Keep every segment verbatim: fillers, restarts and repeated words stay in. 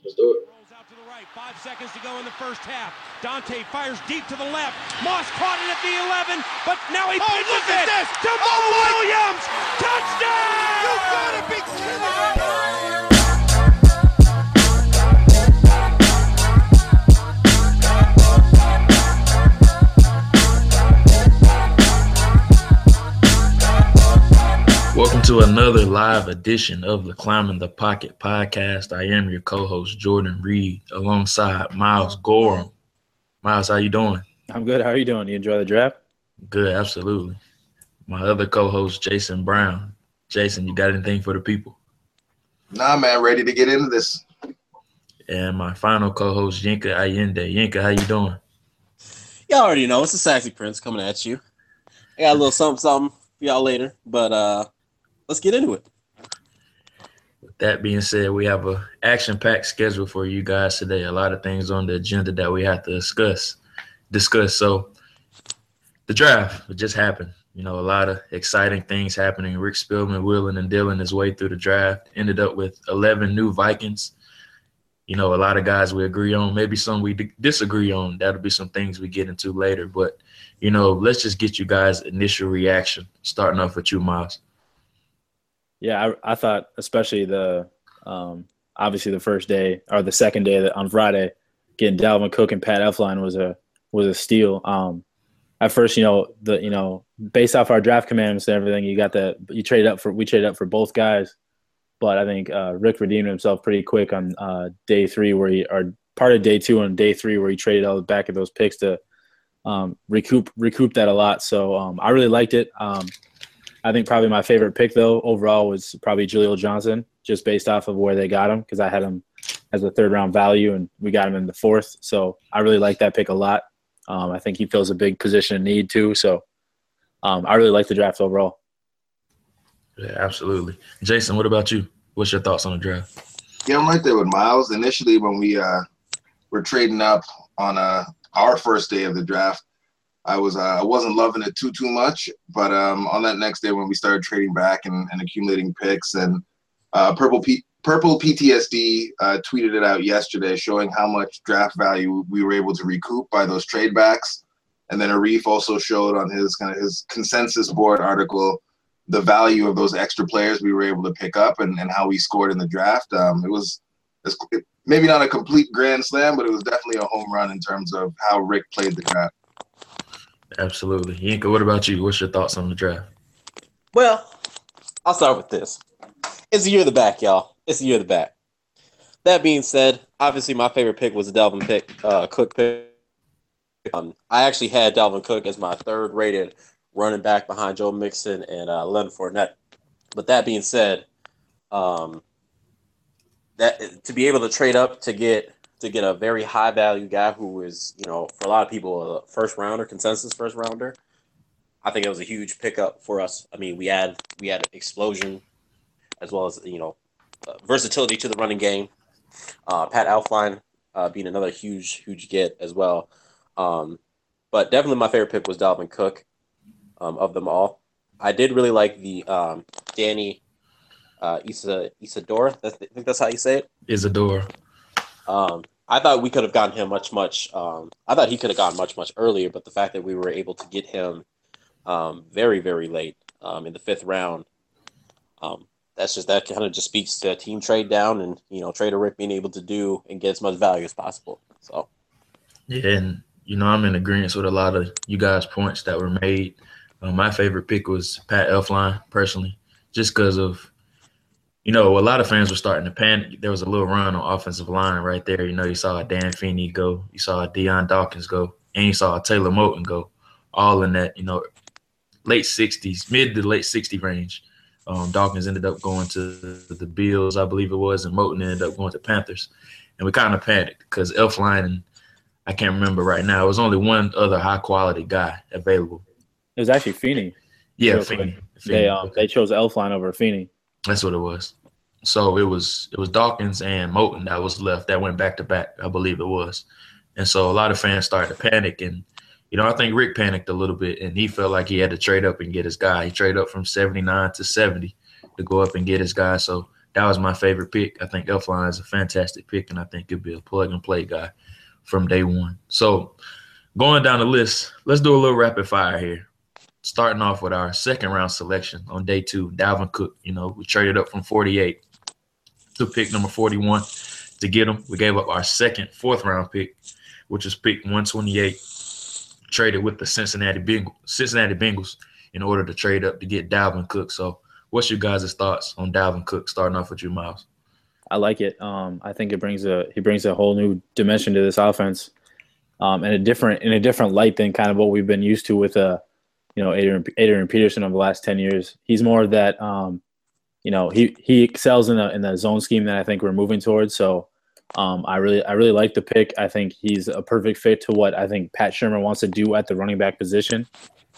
Let's do it. Rolls out to the right. Five seconds to go in the first half. Dante fires deep to the left. Moss caught it at the eleven, but now he Oh, pitches look at it this. to Mo Oh, my- Williams. Touchdown! You gotta be kidding me. Welcome to another live edition of the Climbing the Pocket podcast. I am your co-host, Jordan Reed, alongside Miles Gorham. Miles, how you doing? I'm good. How are you doing? You enjoy the draft? Good, absolutely. My other co-host, Jason Brown. Jason, you got anything for the people? Nah, man, ready to get into this. And my final co-host, Yinka Allende. Yinka, how you doing? Y'all already know it's the Sassy Prince coming at you. I got a little something, something for y'all later, but uh, let's get into it. With that being said, we have a action-packed schedule for you guys today. A lot of things on the agenda that we have to discuss. Discuss. So the draft, it just happened. You know, a lot of exciting things happening. Rick Spielman wheeling and dealing his way through the draft. Ended up with eleven new Vikings. You know, a lot of guys we agree on, maybe some we d- disagree on. That'll be some things we get into later. But, you know, let's just get you guys' initial reaction, starting off with you, Miles. Yeah, I, I thought especially the um, obviously the first day or the second day that on Friday, getting Dalvin Cook and Pat Elflein was a was a steal. Um, at first, you know, the you know, based off our draft commandments and everything, you got that you traded up for we traded up for both guys. But I think uh, Rick redeemed himself pretty quick on uh, day three, where he or part of day two and day three, where he traded all the back of those picks to um, recoup recoup that a lot. So um, I really liked it. Um, I think probably my favorite pick though overall was probably Jaleel Johnson, just based off of where they got him, because I had him as a third round value and we got him in the fourth. So I really like that pick a lot. Um, I think he fills a big position of need too. So um, I really like the draft overall. Yeah, absolutely. Jason, what about you? What's your thoughts on the draft? Yeah, I'm right there with Miles. Initially, when we uh, were trading up on uh, our first day of the draft, I was uh, I wasn't loving it too too much. But um, on that next day, when we started trading back and, and accumulating picks, and uh, Purple P- Purple P T S D uh, tweeted it out yesterday, showing how much draft value we were able to recoup by those trade backs. And then Arif also showed on his kind of his consensus board article the value of those extra players we were able to pick up and, and how we scored in the draft. Um, it was it, maybe not a complete grand slam, but it was definitely a home run in terms of how Rick played the draft. Absolutely. Yinka, what about you? What's your thoughts on the draft? Well, I'll start with this. It's the year of the back, y'all. It's the year of the back. That being said, obviously my favorite pick was the Dalvin pick, uh, Cook pick. Um, I actually had Dalvin Cook as my third rated running back behind Joe Mixon and uh, Leonard Fournette. But that being said, um, that to be able to trade up to get to get a very high value guy who is, you know, for a lot of people, a first rounder, consensus first rounder, I think it was a huge pickup for us. I mean, we had we had explosion as well as, you know, uh, versatility to the running game. Uh, Pat Elflein uh, being another huge, huge get as well. Um, but definitely my favorite pick was Dalvin Cook. Um, of them all, I did really like the um, Danny uh, Isa Isadora. That's, I think that's how you say it. Isadora. Um, I thought we could have gotten him much, much. Um, I thought he could have gone much, much earlier. But the fact that we were able to get him um, very, very late um, in the fifth round, um, that's just that kind of just speaks to team trade down and, you know, Trader Rick being able to do and get as much value as possible. So Yeah, and you know I'm in agreement with a lot of you guys' points that were made. Uh, my favorite pick was Pat Elflein, personally, just because of, you know, a lot of fans were starting to panic. There was a little run on offensive line right there. You know, you saw a Dan Feeney go, you saw a Deion Dawkins go, and you saw a Taylor Moton go, all in that, you know, late sixties, mid to late sixty range. Um, Dawkins ended up going to the Bills, I believe it was, and Moton ended up going to Panthers. And we kind of panicked because Elflein, and I can't remember right now, it was only one other high-quality guy available. It was actually Feeney. Yeah, Real Feeney. quick. Feeney. They um, they chose Elflein over Feeney. That's what it was. So it was it was Dawkins and Moton that was left that went back to back, I believe it was. And so a lot of fans started to panic. And, you know, I think Rick panicked a little bit and he felt like he had to trade up and get his guy. He traded up from seventy-nine to seventy to go up and get his guy. So that was my favorite pick. I think Elflein is a fantastic pick, and I think he'll be a plug-and-play guy from day one. So going down the list, let's do a little rapid fire here. Starting off with our second-round selection on day two, Dalvin Cook. You know, we traded up from forty-eight to pick number forty-one to get him. We gave up our second fourth-round pick, which is pick one twenty-eight, traded with the Cincinnati Bengals, Cincinnati Bengals in order to trade up to get Dalvin Cook. So what's your guys' thoughts on Dalvin Cook, starting off with you, Miles? I like it. Um, I think it brings a he brings a whole new dimension to this offense, um, and a different in a different light than kind of what we've been used to with uh, you know, Adrian, Adrian Peterson over the last ten years. He's more of that, um, you know, he he excels in the in the zone scheme that I think we're moving towards. So um, I really I really like the pick. I think he's a perfect fit to what I think Pat Shurmur wants to do at the running back position.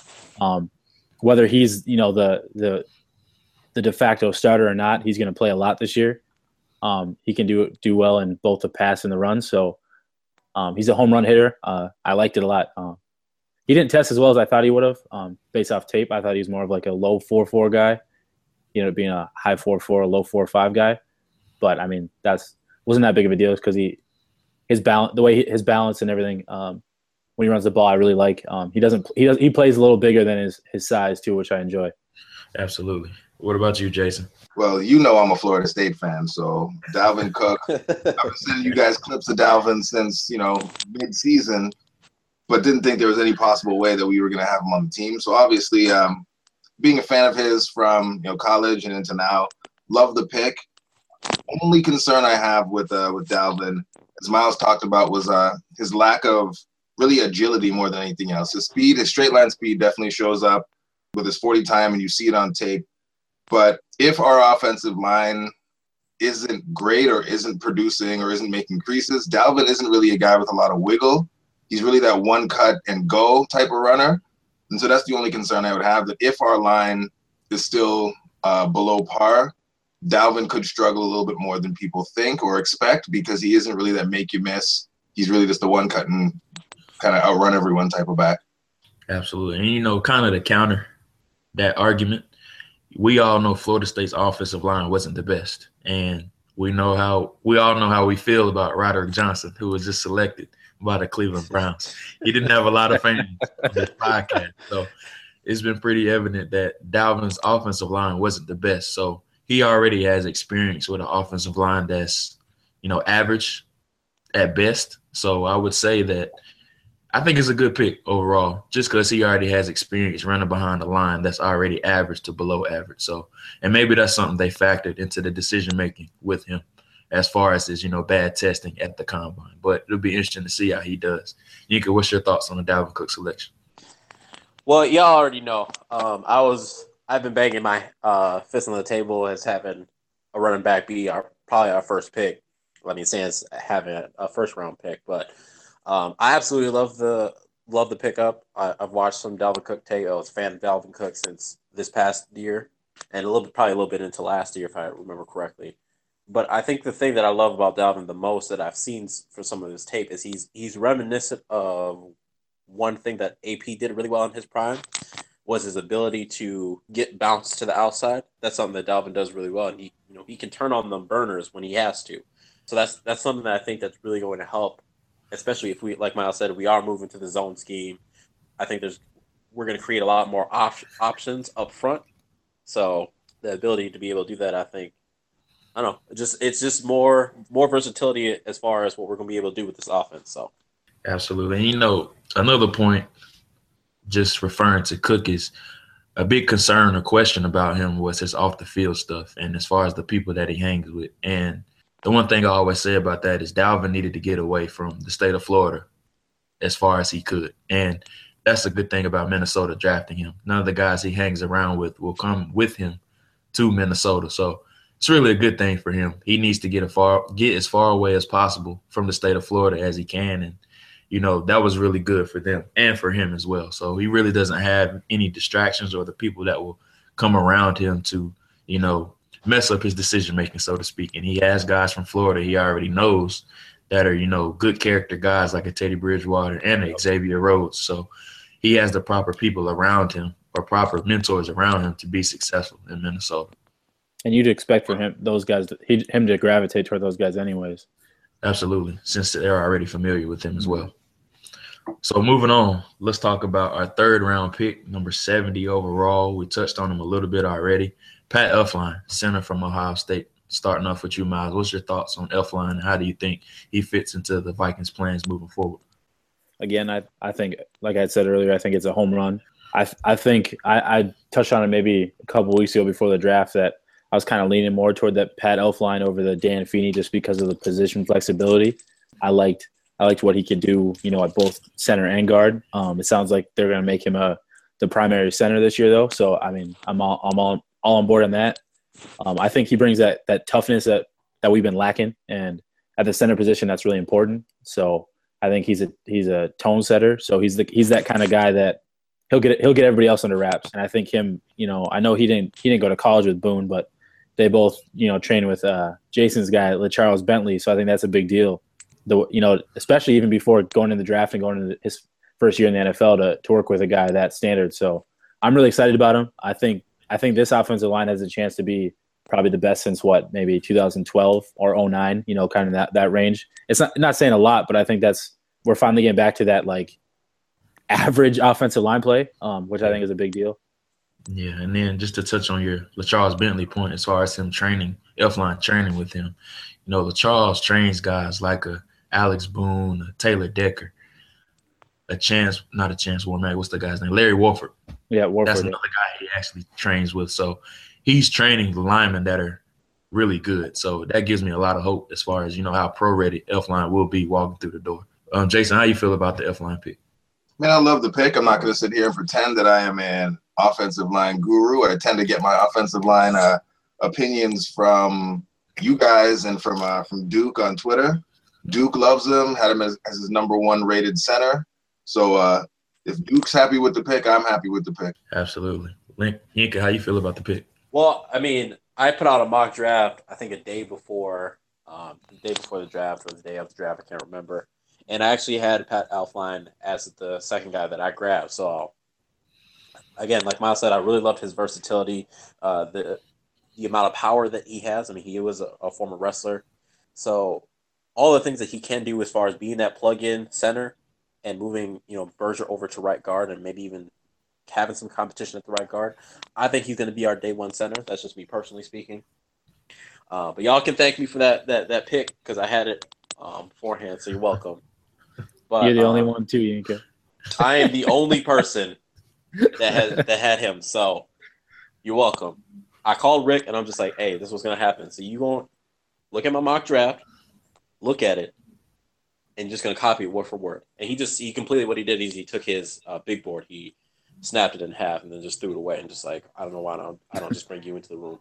Um, whether he's you know the the the de facto starter or not, he's going to play a lot this year. Um, he can do do well in both the pass and the run. So um, he's a home run hitter. Uh, I liked it a lot. Um, he didn't test as well as I thought he would have. Um, based off tape, I thought he was more of like a low four four guy. You know, being a high four four, low four five guy. But I mean, that's wasn't that big of a deal because he his balance, the way he, his balance and everything. Um, when he runs the ball, I really like. Um, he doesn't he does he plays a little bigger than his his size too, which I enjoy. Absolutely. What about you, Jason? Well, you know I'm a Florida State fan, so Dalvin Cook. I've been sending you guys clips of Dalvin since, you know, mid-season, but didn't think there was any possible way that we were going to have him on the team. So obviously, um, being a fan of his from, you know, college and into now, love the pick. Only concern I have with uh, with Dalvin, as Miles talked about, was uh, his lack of really agility more than anything else. His speed, his straight line speed definitely shows up with his forty time, and you see it on tape. But if our offensive line isn't great or isn't producing or isn't making creases, Dalvin isn't really a guy with a lot of wiggle. He's really that one cut and go type of runner. And so that's the only concern I would have, that if our line is still uh, below par, Dalvin could struggle a little bit more than people think or expect, because he isn't really that make you miss. He's really just the one cut and kind of outrun everyone type of back. Absolutely. And, you know, kind of to counter that argument, we all know Florida State's offensive line wasn't the best. And we know how we all know how we feel about Roderick Johnson, who was just selected by the Cleveland Browns. He didn't have a lot of fans on this podcast. So it's been pretty evident that Dalvin's offensive line wasn't the best. So he already has experience with an offensive line that's, you know, average at best. So I would say that I think it's a good pick overall, just because he already has experience running behind a line that's already average to below average. So, and maybe that's something they factored into the decision-making with him as far as his, you know, bad testing at the combine. But it'll be interesting to see how he does. Yinka, what's your thoughts on the Dalvin Cook selection? Well, y'all already know. Um, I was I've been banging my uh, fist on the table as having a running back be our probably our first pick. I mean, since having a, a first round pick, but um, I absolutely love the love the pickup. I, I've watched some Dalvin Cook tape. I was a fan of Dalvin Cook since this past year, and a little bit, probably a little bit into last year, if I remember correctly. But I think the thing that I love about Dalvin the most that I've seen for some of his tape is he's he's reminiscent of one thing that A P did really well in his prime, was his ability to get bounced to the outside. That's something that Dalvin does really well, and he you know he can turn on the burners when he has to. So that's that's something that I think that's really going to help, especially if we, like Miles said, we are moving to the zone scheme. I think there's we're going to create a lot more op- options up front. So the ability to be able to do that, I think, I don't know, just it's just more more versatility as far as what we're going to be able to do with this offense. So absolutely. And, you know, another point, just referring to Cook, is a big concern or question about him was his off the field stuff, and as far as the people that he hangs with. And the one thing I always say about that is Dalvin needed to get away from the state of Florida as far as he could. And that's a good thing about Minnesota drafting him. None of the guys he hangs around with will come with him to Minnesota. So it's really a good thing for him. He needs to get a far get as far away as possible from the state of Florida as he can. And, you know, that was really good for them and for him as well. So he really doesn't have any distractions or the people that will come around him to, you know, mess up his decision-making, so to speak. And he has guys from Florida he already knows that are, you know, good character guys like a Teddy Bridgewater and a Xavier Rhodes. So he has the proper people around him or proper mentors around him to be successful in Minnesota. And you'd expect for him those guys to, he, him to gravitate toward those guys anyways. Absolutely, since they're already familiar with him as well. So moving on, let's talk about our third round pick, number seventy overall. We touched on him a little bit already. Pat Elflein, center from Ohio State. Starting off with you, Miles. What's your thoughts on Elflein, and how do you think he fits into the Vikings' plans moving forward? Again, I, I think, like I said earlier, I think it's a home run. I I think I, I touched on it maybe a couple weeks ago before the draft that I was kind of leaning more toward that Pat Elflein over the Dan Feeney just because of the position flexibility. I liked I liked what he could do, you know, at both center and guard. Um, it sounds like they're going to make him a the primary center this year, though. So I mean, I'm all I'm all, all on board on that. Um, I think he brings that that toughness that, that we've been lacking, and at the center position, that's really important. So I think he's a he's a tone setter. So he's the he's that kind of guy that he'll get he'll get everybody else under wraps. And I think him, you know, I know he didn't he didn't go to college with Boone, but they both, you know, train with uh, Jason's guy, LaCharles Bentley. So I think that's a big deal. The you know, especially even before going in the draft and going into his first year in the N F L to to work with a guy that standard. So I'm really excited about him. I think I think this offensive line has a chance to be probably the best since what, maybe two thousand twelve or oh nine, you know, kind of that, that range. It's not not saying a lot, but I think that's we're finally getting back to that like average offensive line play, um, which I think is a big deal. Yeah, and then just to touch on your LaCharles Bentley point as far as him training, Elflein training with him, you know, LaCharles trains guys like a Alex Boone, a Taylor Decker, a Chance, not a Chance Warmack, what's the guy's name? Larry Warford. Yeah, Warford. That's another guy he actually trains with. So he's training the linemen that are really good. So that gives me a lot of hope as far as, you know, how pro-ready Elflein will be walking through the door. Um, Jason, how you feel about the Elflein pick? Man, I love the pick. I'm not going to sit here and pretend that I am an offensive line guru. I tend to get my offensive line uh, opinions from you guys and from uh, from Duke on Twitter. Duke loves him, had him as, as his number one rated center. So uh, if Duke's happy with the pick, I'm happy with the pick. Absolutely. Link, Yinka, how you feel about the pick? Well, I mean, I put out a mock draft, I think a day before, um, the day before the draft or the day of the draft, I can't remember. And I actually had Pat Elflein as the second guy that I grabbed. So, again, like Miles said, I really loved his versatility, uh, the the amount of power that he has. I mean, he was a, a former wrestler. So, all the things that he can do as far as being that plug-in center and moving, you know, Berger over to right guard and maybe even having some competition at the right guard. I think he's going to be our day one center. That's just me personally speaking. Uh, but y'all can thank me for that that that pick because I had it um, beforehand, so you're welcome. But, You're the um, only one too, Yinka. I am the only person that had that had him, so you're welcome. I called Rick and I'm just like, hey, this was going to happen. So you won't look at my mock draft, look at it, and just going to copy it word for word. And he just he completely what he did is he took his uh, big board, he snapped it in half and then just threw it away and just like, I don't know why I don't, I don't just bring you into the room.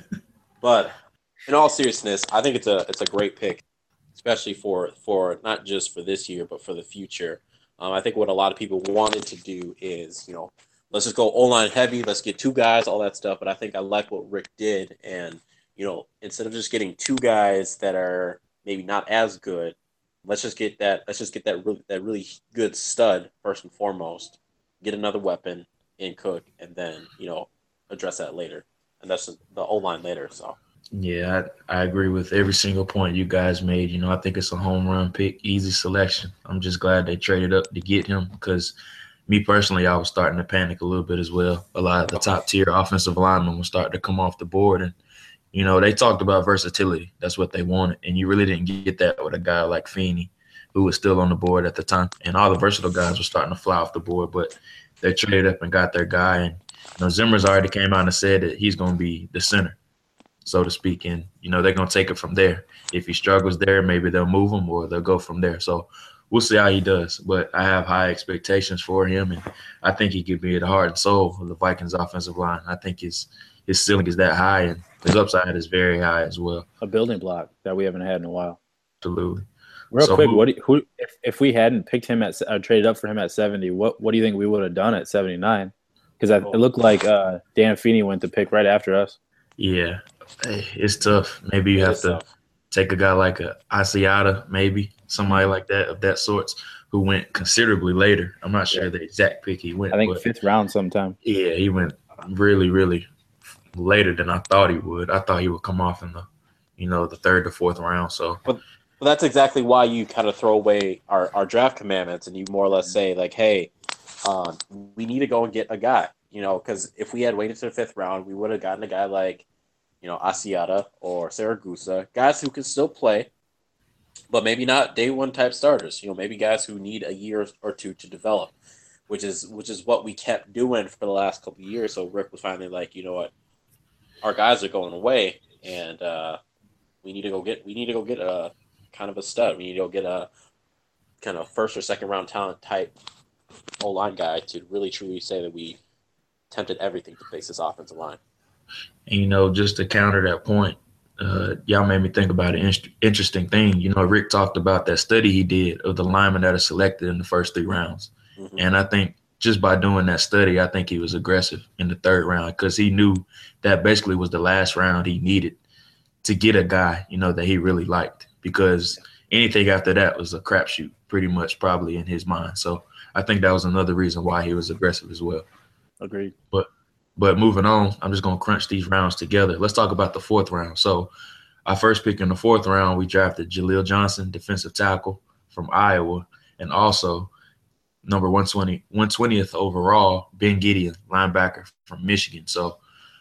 But in all seriousness, I think it's a it's a great pick, especially for for not just for this year but for the future. Um, I think what a lot of people wanted to do is, you know, let's just go O-line heavy, let's get two guys, all that stuff. But I think I like what Rick did, and you know, instead of just getting two guys that are maybe not as good, let's just get that let's just get that really, that really good stud first and foremost. Get another weapon in Cook, and then, you know, address that later. And that's the O-line later. So, yeah, I, I agree with every single point you guys made. You know, I think it's a home run pick, easy selection. I'm just glad they traded up to get him because me personally, I was starting to panic a little bit as well. A lot of the top-tier offensive linemen were starting to come off the board. And, you know, they talked about versatility. That's what they wanted. And you really didn't get that with a guy like Feeney, who was still on the board at the time. And all the versatile guys were starting to fly off the board, but they traded up and got their guy. And, you know, Zimmer's already came out and said that he's going to be the center, so to speak. And, you know, they're going to take it from there. If he struggles there, maybe they'll move him or they'll go from there. So we'll see how he does. But I have high expectations for him, and I think he could be the heart and soul of the Vikings offensive line. I think his his ceiling is that high, and his upside is very high as well. A building block that we haven't had in a while. Absolutely. Real so quick, who, what do you, who if, if we hadn't picked him at uh, traded up for him at seventy, what what do you think we would have done at seventy-nine? Because it looked like uh, Dan Feeney went to pick right after us. Yeah, it's tough. Maybe you It have is to tough. take a guy like a Asiata, maybe somebody like that of that sorts, who went considerably later. I'm not sure Yeah. the exact pick he went. I think but fifth round sometime. yeah, he went really, really later than I thought he would. I thought he would come off in the, you know, the third to fourth round. So, but, but that's exactly why you kind of throw away our, our draft commandments and you more or less say like, hey, uh, we need to go and get a guy, you know, because if we had waited to the fifth round, we would have gotten a guy like, you know, Asiata or Saragusa, guys who can still play, but maybe not day one type starters. You know, maybe guys who need a year or two to develop, which is which is what we kept doing for the last couple of years. So Rick was finally like, you know what, our guys are going away, and uh, we need to go get we need to go get a kind of a stud. We need to go get a kind of first or second round talent type O-line guy to really truly say that we attempted everything to fix this offensive line. And, you know, just to counter that point, uh, y'all made me think about an in- interesting thing. You know, Rick talked about that study he did of the linemen that are selected in the first three rounds. Mm-hmm. And I think just by doing that study, I think he was aggressive in the third round because he knew that basically was the last round he needed to get a guy, you know, that he really liked, because anything after that was a crapshoot pretty much probably in his mind. So I think that was another reason why he was aggressive as well. Agreed. But But moving on, I'm just going to crunch these rounds together. Let's talk about the fourth round. So our first pick in the fourth round, we drafted Jaleel Johnson, defensive tackle from Iowa, and also number one twenty, one twentieth overall, Ben Gideon, linebacker from Michigan. So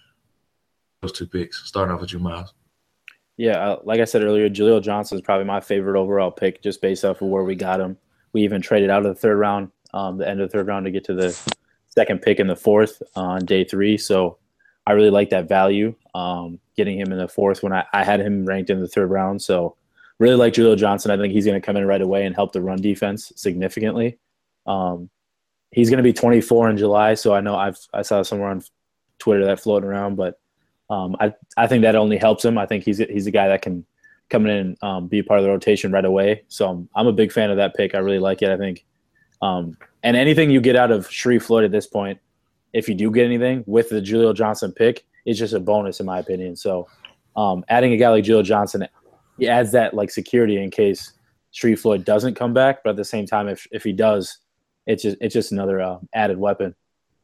those two picks. Starting off with you, Miles. Yeah, uh, like I said earlier, Jaleel Johnson is probably my favorite overall pick just based off of where we got him. We even traded out of the third round, um, the end of the third round to get to the second pick in the fourth on day three. So I really like that value, um, getting him in the fourth when I, I had him ranked in the third round. So really like Jaleel Johnson. I think he's going to come in right away and help the run defense significantly. Um, he's going to be twenty-four in July. So I know I've, I saw somewhere on Twitter that floating around, but um, I, I think that only helps him. I think he's, he's a guy that can come in and um, be a part of the rotation right away. So I'm, I'm a big fan of that pick. I really like it. I think, um, and anything you get out of Sharif Floyd at this point, if you do get anything with the Jaleel Johnson pick, it's just a bonus in my opinion. So um, adding a guy like Jaleel Johnson, he adds that like security in case Sharif Floyd doesn't come back. But at the same time, if if he does, it's just it's just another uh, added weapon.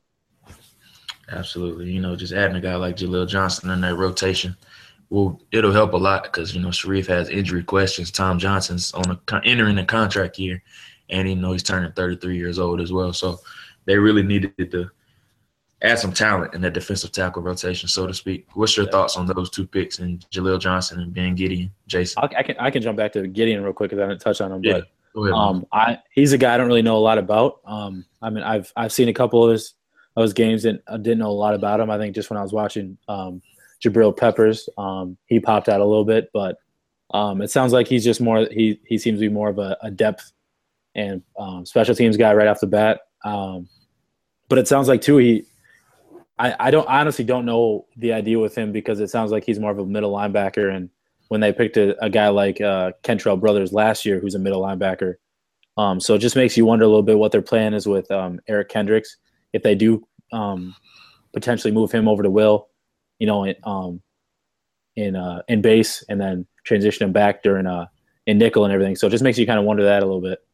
Absolutely. You know, just adding a guy like Jaleel Johnson in that rotation, well, it'll help a lot because, you know, Sharif has injury questions. Tom Johnson's on a, entering the contract year, and, you know, he's turning thirty-three years old as well. So they really needed to add some talent in that defensive tackle rotation, so to speak. What's your thoughts on those two picks in Jaleel Johnson and Ben Gideon, Jason? I can I can jump back to Gideon real quick because I didn't touch on him. Yeah, but go ahead, um, I he's a guy I don't really know a lot about. Um, I mean, I've I've seen a couple of his of his games and I didn't know a lot about him. I think just when I was watching um, Jabril Peppers, um, he popped out a little bit, but um, it sounds like he's just more. He he seems to be more of a, a depth and um, special teams guy right off the bat. Um, but it sounds like too he. I, I don't I honestly don't know the idea with him because it sounds like he's more of a middle linebacker. And when they picked a, a guy like uh, Kentrell Brothers last year, who's a middle linebacker, um, so it just makes you wonder a little bit what their plan is with um, Eric Kendricks if they do um, potentially move him over to Will, you know, in um, in, uh, in base and then transition him back during uh, in nickel and everything. So it just makes you kind of wonder that a little bit.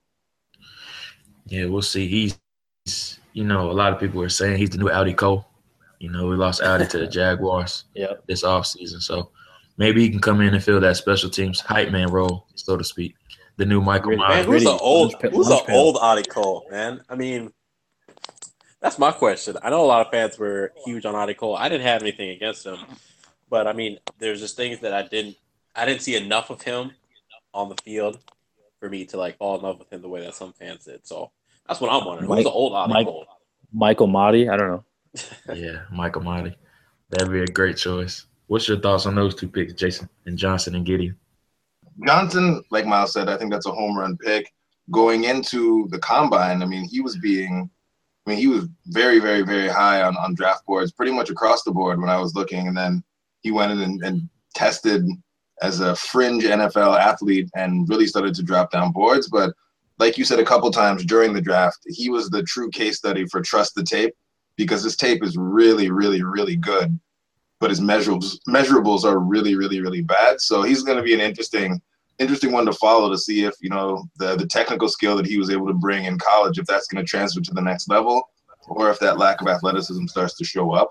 Yeah, we'll see. He's, you know, a lot of people are saying he's the new Audi Cole. You know, we lost Audi to the Jaguars yep. this offseason. So maybe he can come in and fill that special teams hype man role, so to speak. The new Michael Myers. Man, who's the old who's the old Audi Cole, man? I mean, that's my question. I know a lot of fans were huge on Audi Cole. I didn't have anything against him. But I mean, there's just things that I didn't I didn't see enough of him on the field for me to like fall in love with him the way that some fans did. So that's what I'm wondering. Who's the old Audi Mike, Cole? Michael Mahdi? I don't know. Yeah, Michael Mahdi. That'd be a great choice. What's your thoughts on those two picks, Jason, and Johnson and Gideon? Johnson, like Miles said, I think that's a home run pick. Going into the combine, I mean, he was being, I mean, he was very, very, very high on, on draft boards, pretty much across the board when I was looking. And then he went in and, and tested as a fringe N F L athlete and really started to drop down boards. But like you said a couple times during the draft, he was the true case study for trust the tape, because his tape is really, really, really good, but his measurables measurables are really, really, really bad. So he's going to be an interesting, interesting one to follow to see if, you know, the the technical skill that he was able to bring in college, if that's going to transfer to the next level, or if that lack of athleticism starts to show up.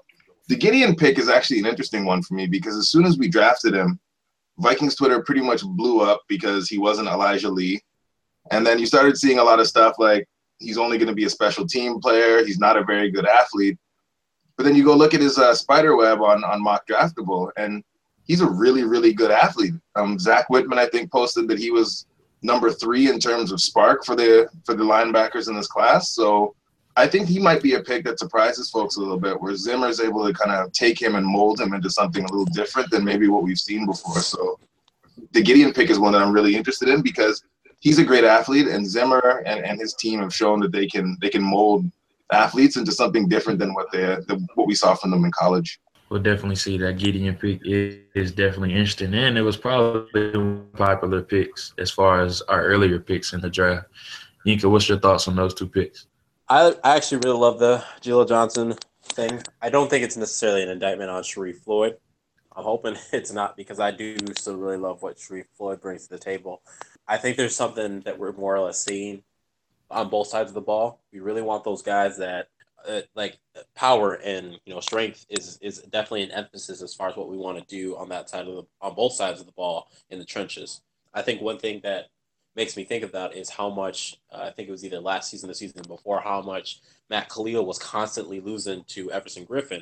The Gideon pick is actually an interesting one for me because as soon as we drafted him, Vikings Twitter pretty much blew up because he wasn't Elijah Lee. And then you started seeing a lot of stuff like he's only going to be a special team player. He's not a very good athlete. But then you go look at his uh, spider web on, on Mock Draftable, and he's a really, really good athlete. Um, Zach Whitman, I think, posted that he was number three in terms of spark for the for the linebackers in this class. So I think he might be a pick that surprises folks a little bit, where Zimmer is able to kind of take him and mold him into something a little different than maybe what we've seen before. So the Gideon pick is one that I'm really interested in because he's a great athlete, and Zimmer and, and his team have shown that they can they can mold athletes into something different than what they the, what we saw from them in college. We'll definitely see that Gideon pick is, is definitely interesting, and it was probably popular picks as far as our earlier picks in the draft. Yinka, what's your thoughts on those two picks? I, I actually really love the Jaleel Johnson thing. I don't think it's necessarily an indictment on Sharif Floyd. I'm hoping it's not because I do still really love what Sharif Floyd brings to the table. I think there's something that we're more or less seeing on both sides of the ball. We really want those guys that uh, like power and you know strength is is definitely an emphasis as far as what we want to do on that side of the on both sides of the ball in the trenches. I think one thing that makes me think of that is how much uh, I think it was either last season or the season before how much Matt Khalil was constantly losing to Everson Griffin,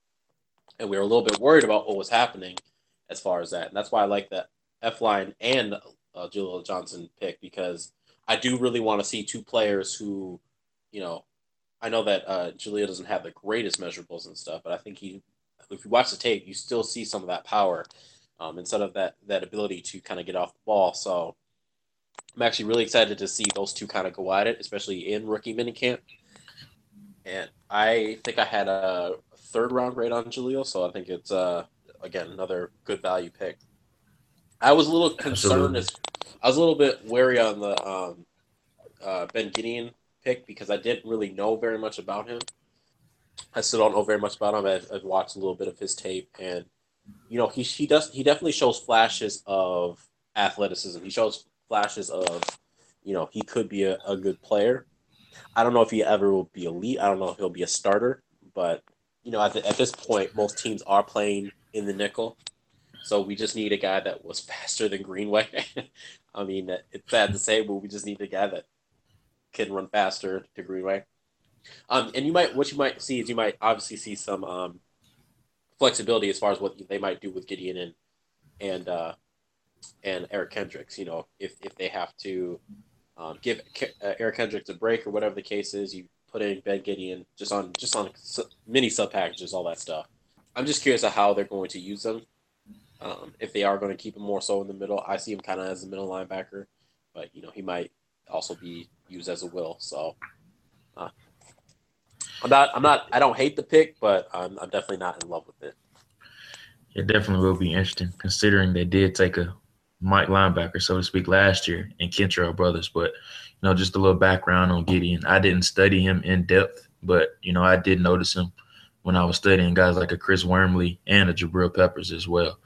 and we were a little bit worried about what was happening as far as that. And that's why I like the F-line and uh, Jaleel Johnson pick because I do really want to see two players who, you know, I know that uh, Jaleel doesn't have the greatest measurables and stuff, but I think he, if you watch the tape, you still see some of that power um, instead of that that ability to kind of get off the ball. So I'm actually really excited to see those two kind of go at it, especially in rookie minicamp. And I think I had a third round grade on Jaleel, so I think it's, uh, again, another good value pick. I was a little concerned. As, I was a little bit wary on the um, uh, Ben Gideon pick because I didn't really know very much about him. I still don't know very much about him. I've, I've watched a little bit of his tape, and you know he he does he definitely shows flashes of athleticism. He shows flashes of you know he could be a, a good player. I don't know if he ever will be elite. I don't know if he'll be a starter, but you know at the, at this point, most teams are playing in the nickel. So we just need a guy that was faster than Greenway. I mean, it's sad to say, but we just need a guy that can run faster to Greenway. Um, and you might, what you might see is you might obviously see some um, flexibility as far as what they might do with Gideon and and uh, and Eric Kendricks. You know, if if they have to um, give uh, Eric Kendricks a break or whatever the case is, you put in Ben Gideon just on just on mini sub packages, all that stuff. I'm just curious of how they're going to use them. Um, if they are going to keep him more so in the middle, I see him kind of as a middle linebacker, but you know he might also be used as a will. So uh, I'm not, I'm not, I don't hate the pick, but I'm, I'm definitely not in love with it. It definitely will be interesting considering they did take a Mike linebacker, so to speak, last year in Kentrell Brothers. But you know, just a little background on Gideon. I didn't study him in depth, but you know, I did notice him when I was studying guys like a Chris Wormley and a Jabril Peppers as well.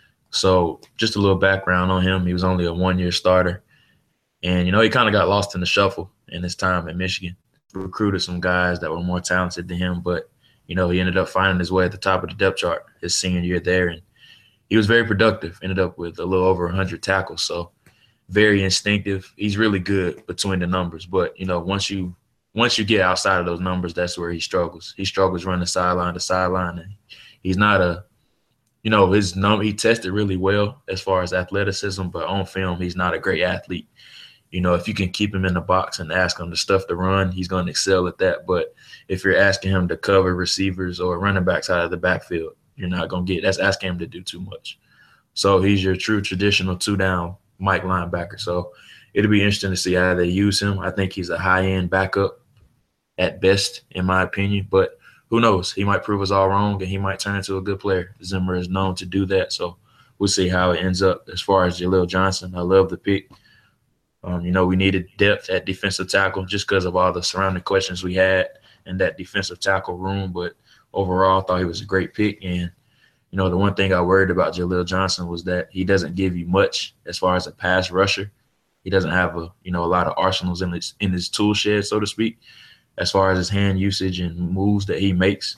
So just a little background on him. He was only a one-year starter. And, you know, he kind of got lost in the shuffle in his time at Michigan. Recruited some guys that were more talented than him. But, you know, he ended up finding his way at the top of the depth chart his senior year there. And he was very productive. Ended up with a little over one hundred tackles. So very instinctive. He's really good between the numbers. But, you know, once you once you get outside of those numbers, that's where he struggles. He struggles running sideline to sideline. And he's not a – You know, his num he tested really well as far as athleticism, but on film, he's not a great athlete. You know, if you can keep him in the box and ask him the stuff to run, he's going to excel at that. But if you're asking him to cover receivers or running backs out of the backfield, you're not going to get – that's asking him to do too much. So he's your true traditional two-down Mike linebacker. So it'll be interesting to see how they use him. I think he's a high-end backup at best, in my opinion. But who knows? He might prove us all wrong, and he might turn into a good player. Zimmer is known to do that, so we'll see how it ends up. As far as Jaleel Johnson, I love the pick. Um, you know, we needed depth at defensive tackle just because of all the surrounding questions we had in that defensive tackle room. But overall, I thought he was a great pick. And, you know, the one thing I worried about Jaleel Johnson was that he doesn't give you much as far as a pass rusher. He doesn't have, a you know, a lot of arsenals in his, in his tool shed, so to speak, as far as his hand usage and moves that he makes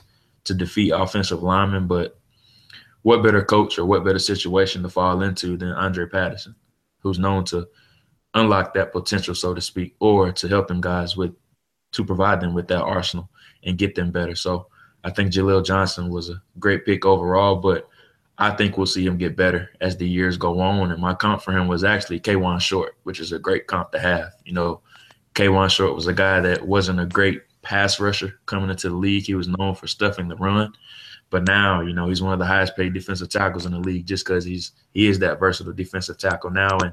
to defeat offensive linemen, but what better coach or what better situation to fall into than Andre Patterson, who's known to unlock that potential, so to speak, or to help them guys with to provide them with that arsenal and get them better. So I think Jaleel Johnson was a great pick overall, but I think we'll see him get better as the years go on. And my comp for him was actually K'Wan Short, which is a great comp to have. You know, K'Wan Short was a guy that wasn't a great pass rusher coming into the league. He was known for stuffing the run. But now, you know, he's one of the highest paid defensive tackles in the league just because he's he is that versatile defensive tackle now. And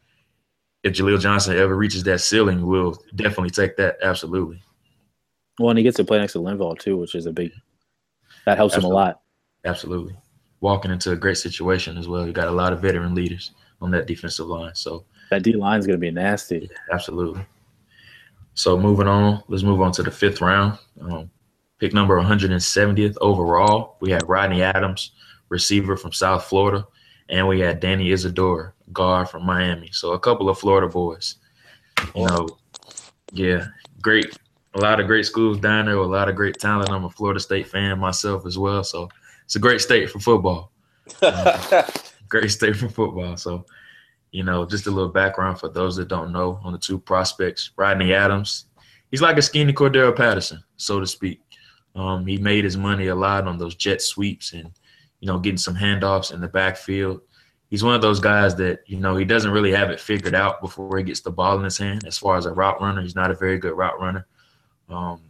if Jaleel Johnson ever reaches that ceiling, we'll definitely take that. Absolutely. Well, and he gets to play next to Linval too, which is a big – that helps Absolutely. him a lot. Absolutely. Walking into a great situation as well. You got a lot of veteran leaders on that defensive line. So that D line is going to be nasty. Yeah, absolutely. So moving on, let's move on to the fifth round. Um, pick number one hundred seventieth overall, we had Rodney Adams, receiver from South Florida, and we had Danny Isidora, guard from Miami. So a couple of Florida boys. You know, yeah, great. A lot of great schools down there with a lot of great talent. I'm a Florida State fan myself as well. So it's a great state for football. Um, great state for football. So, you know, just a little background for those that don't know on the two prospects. Rodney Adams, he's like a skinny Cordero Patterson, so to speak. Um, he made his money a lot on those jet sweeps and, you know, getting some handoffs in the backfield. He's one of those guys that, you know, he doesn't really have it figured out before he gets the ball in his hand. As far as a route runner, he's not a very good route runner. Um,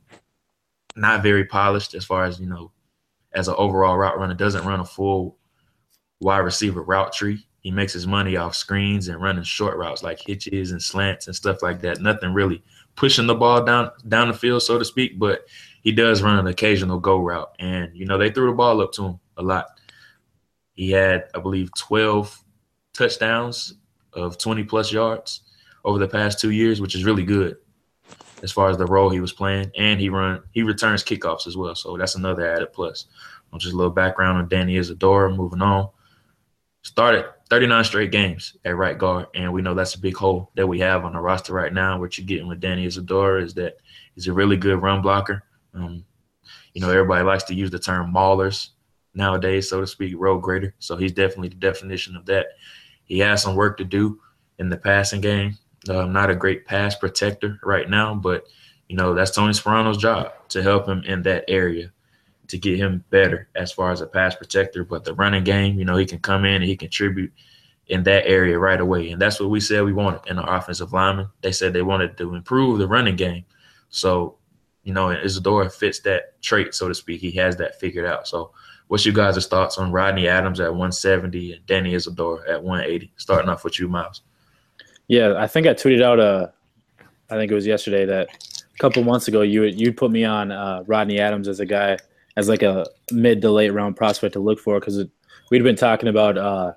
not very polished as far as, you know, as an overall route runner, doesn't run a full wide receiver route tree. He makes his money off screens and running short routes like hitches and slants and stuff like that. Nothing really pushing the ball down down the field, so to speak, but he does run an occasional go route. And, you know, they threw the ball up to him a lot. He had, I believe, twelve touchdowns of twenty-plus yards over the past two years, which is really good as far as the role he was playing. And he run he returns kickoffs as well, so that's another added plus. Just a little background on Danny Isidora, moving on. Started thirty-nine straight games at right guard, and we know that's a big hole that we have on the roster right now. What you're getting with Danny Isidora is that he's a really good run blocker. Um, you know, everybody likes to use the term maulers nowadays, so to speak, road grader. So he's definitely the definition of that. He has some work to do in the passing game. Uh, not a great pass protector right now, but, you know, that's Tony Sparano's job to help him in that area to get him better as far as a pass protector. But the running game, you know, he can come in and he contribute in that area right away. And that's what we said we wanted in our offensive lineman. They said they wanted to improve the running game. So, you know, Isidora fits that trait, so to speak. He has that figured out. So what's you guys' thoughts on Rodney Adams at one seventy and Danny Isidora at one eighty? Starting off with you, Miles. Yeah, I think I tweeted out, uh, I think it was yesterday, that a couple months ago you you put me on uh, Rodney Adams as a guy, as like a mid to late round prospect to look for, because we'd been talking about, uh,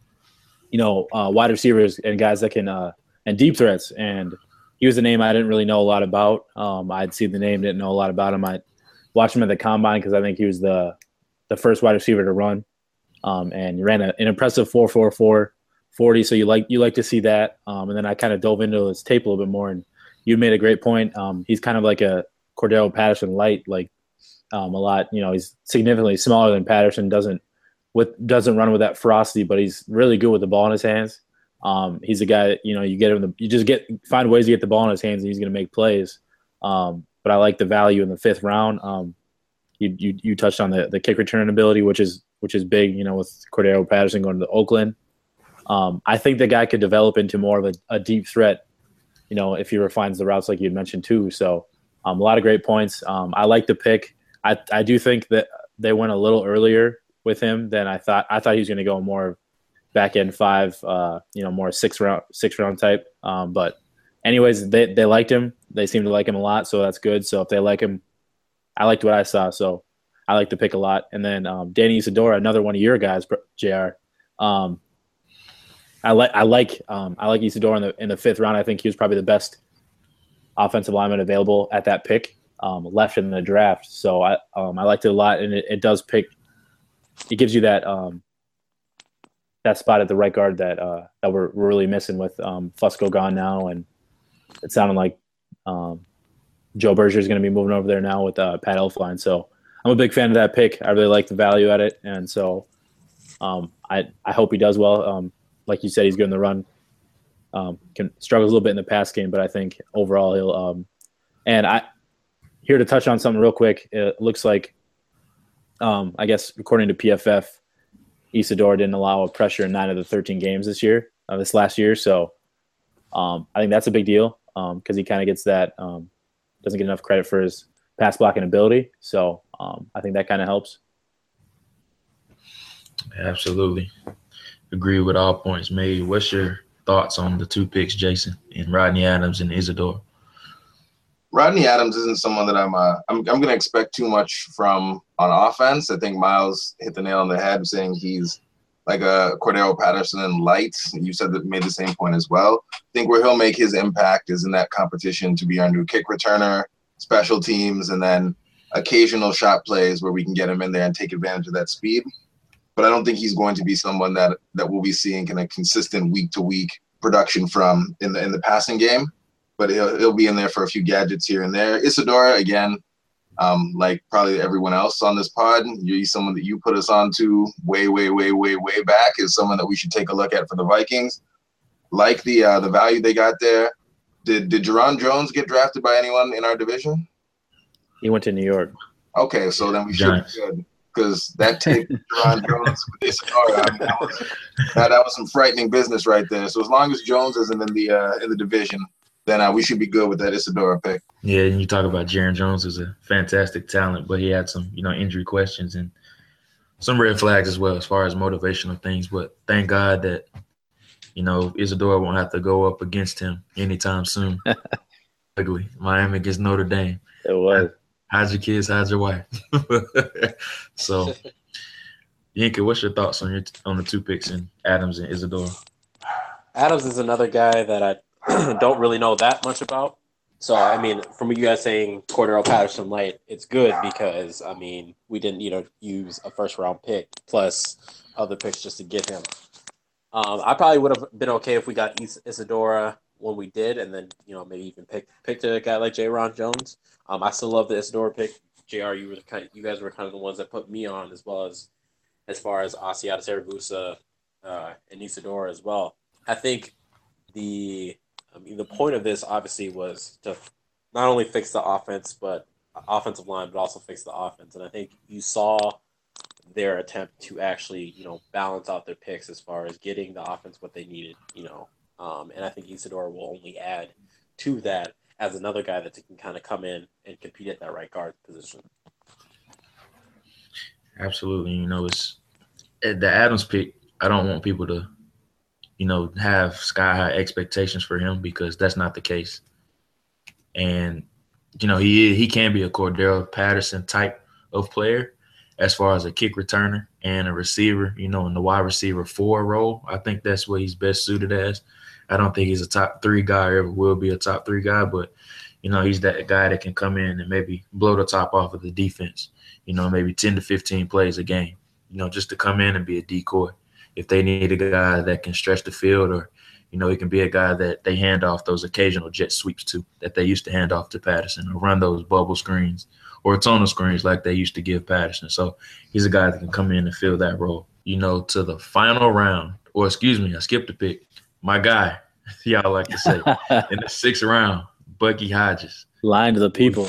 you know, uh, wide receivers and guys that can uh, – and deep threats. And he was a name I didn't really know a lot about. Um, I'd seen the name, didn't know a lot about him. I watched him at the combine because I think he was the the first wide receiver to run. Um, and he ran a, an impressive four four four forty, so you like you like to see that. Um, and then I kind of dove into his tape a little bit more, and you made a great point. Um, he's kind of like a Cordero Patterson light, like um, a lot. You know, he's significantly smaller than Patterson, doesn't with doesn't run with that ferocity, but he's really good with the ball in his hands. Um, he's a guy that, you know, you get him the, you just get find ways to get the ball in his hands, and he's going to make plays. Um, but I like the value in the fifth round. Um, you, you you touched on the the kick return ability, which is which is big. You know, with Cordero Patterson going to Oakland. Um, I think the guy could develop into more of a, a deep threat, you know, if he refines the routes like you mentioned too. So um, a lot of great points. Um, I like the pick. I, I do think that they went a little earlier with him than I thought. I thought he was going to go more back end five, uh, you know, more six round, six round type. Um, but anyways, they, they liked him. They seem to like him a lot. So that's good. So if they like him, I liked what I saw. So I like the pick a lot. And then um, Danny Isidora, another one of your guys, J R. Um, I like I like um, I like Isidora in the in the fifth round. I think he was probably the best offensive lineman available at that pick, um, left in the draft. So I um, I liked it a lot, and it, it does pick. It gives you that um, that spot at the right guard that uh, that we're, we're really missing with um, Fusco gone now, and it sounded like um, Joe Berger is going to be moving over there now with uh, Pat Elflein. So I'm a big fan of that pick. I really like the value at it, and so um, I I hope he does well. Um, like you said, he's good in the run. Um, can struggles a little bit in the pass game, but I think overall he'll. Um, and I here to touch on something real quick. It looks like, um, I guess according to P F F, Isidore didn't allow a pressure in nine of the thirteen games this year, uh, this last year. So um, I think that's a big deal because um, he kind of gets that um, doesn't get enough credit for his pass blocking ability. So um, I think that kind of helps. Absolutely. Agree with all points made. What's your thoughts on the two picks, Jason, and Rodney Adams and Isidore? Rodney Adams isn't someone that I'm uh, I'm I'm going to expect too much from on offense. I think Miles hit the nail on the head saying he's like a Cordero Patterson in light. You said that made the same point as well. I think where he'll make his impact is in that competition to be our new kick returner, special teams, and then occasional shot plays where we can get him in there and take advantage of that speed. But I don't think he's going to be someone that that we'll be seeing kind of consistent week to week production from in the in the passing game. But he'll he'll be in there for a few gadgets here and there. Isidore, again, um, like probably everyone else on this pod, you're someone that you put us on to way, way, way, way, way back is someone that we should take a look at for the Vikings. Like the uh, the value they got there. Did did Jerron Jones get drafted by anyone in our division? He went to New York. Okay, so then we should be good. Because that tape, Jerron Jones with Isidore, I mean, that, was, that, that was some frightening business right there. So as long as Jones isn't in the uh, in the division, then uh, we should be good with that Isidore pick. Yeah, and you talk about Jerron Jones is a fantastic talent, but he had some, you know, injury questions and some red flags as well as far as motivational things. But thank God that, you know, Isidore won't have to go up against him anytime soon. Ugly. Miami against Notre Dame. It was. How's your kids? How's your wife? So, Yinka, what's your thoughts on your on the two picks in Adams and Isidore? Adams is another guy that I don't really know that much about. So, I mean, from you guys saying Cordero Patterson light, it's good because, I mean, we didn't, you know, use a first-round pick plus other picks just to get him. Um, I probably would have been okay if we got Is- Isadora when we did, and then, you know, maybe even pick, picked a guy like Jerron Jones. Um, I still love the Isidore pick. J R, you were the kind, you guys were kind of the ones that put me on, as well as as far as Asiata Saragusa uh, and Isidore as well. I think the I mean the point of this obviously was to not only fix the offense, but offensive line, but also fix the offense. And I think you saw their attempt to actually, you know, balance out their picks as far as getting the offense what they needed, you know. Um, and I think Isidore will only add to that as another guy that can kind of come in and compete at that right guard position. Absolutely. You know, it's the Adams pick. I don't want people to, you know, have sky high expectations for him because that's not the case. And, you know, he he can be a Cordero Patterson type of player as far as a kick returner and a receiver, you know, in the wide receiver four role. I think that's what he's best suited as. I don't think he's a top three guy or ever will be a top three guy, but, you know, he's that guy that can come in and maybe blow the top off of the defense, you know, maybe ten to fifteen plays a game, you know, just to come in and be a decoy. If they need a guy that can stretch the field or, you know, he can be a guy that they hand off those occasional jet sweeps to that they used to hand off to Patterson or run those bubble screens or tonal screens like they used to give Patterson. So he's a guy that can come in and fill that role, you know, to the final round, or excuse me, I skipped a pick. My guy, y'all like to say, in the sixth round, Bucky Hodges. Lying to the people.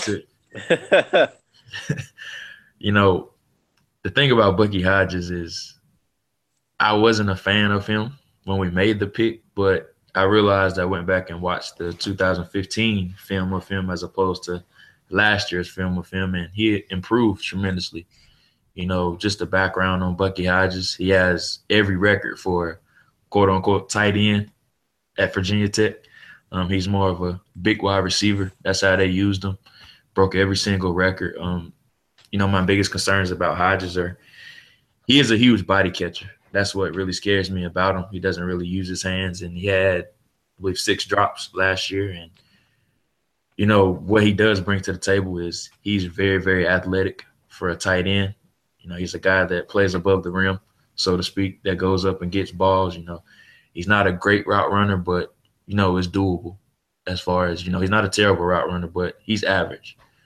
You know, the thing about Bucky Hodges is I wasn't a fan of him when we made the pick, but I realized I went back and watched the two thousand fifteen film of him as opposed to last year's film of him, and he improved tremendously. You know, just the background on Bucky Hodges, he has every record for quote-unquote tight end at Virginia Tech. Um, he's more of a big wide receiver. That's how they used him. Broke every single record. Um, you know, my biggest concerns about Hodges are he is a huge body catcher. That's what really scares me about him. He doesn't really use his hands, and he had, I believe, six drops last year. And, you know, what he does bring to the table is he's very, very athletic for a tight end. You know, he's a guy that plays above the rim, so to speak, that goes up and gets balls. You know, he's not a great route runner, but, you know, it's doable as far as, you know, he's not a terrible route runner, but he's average.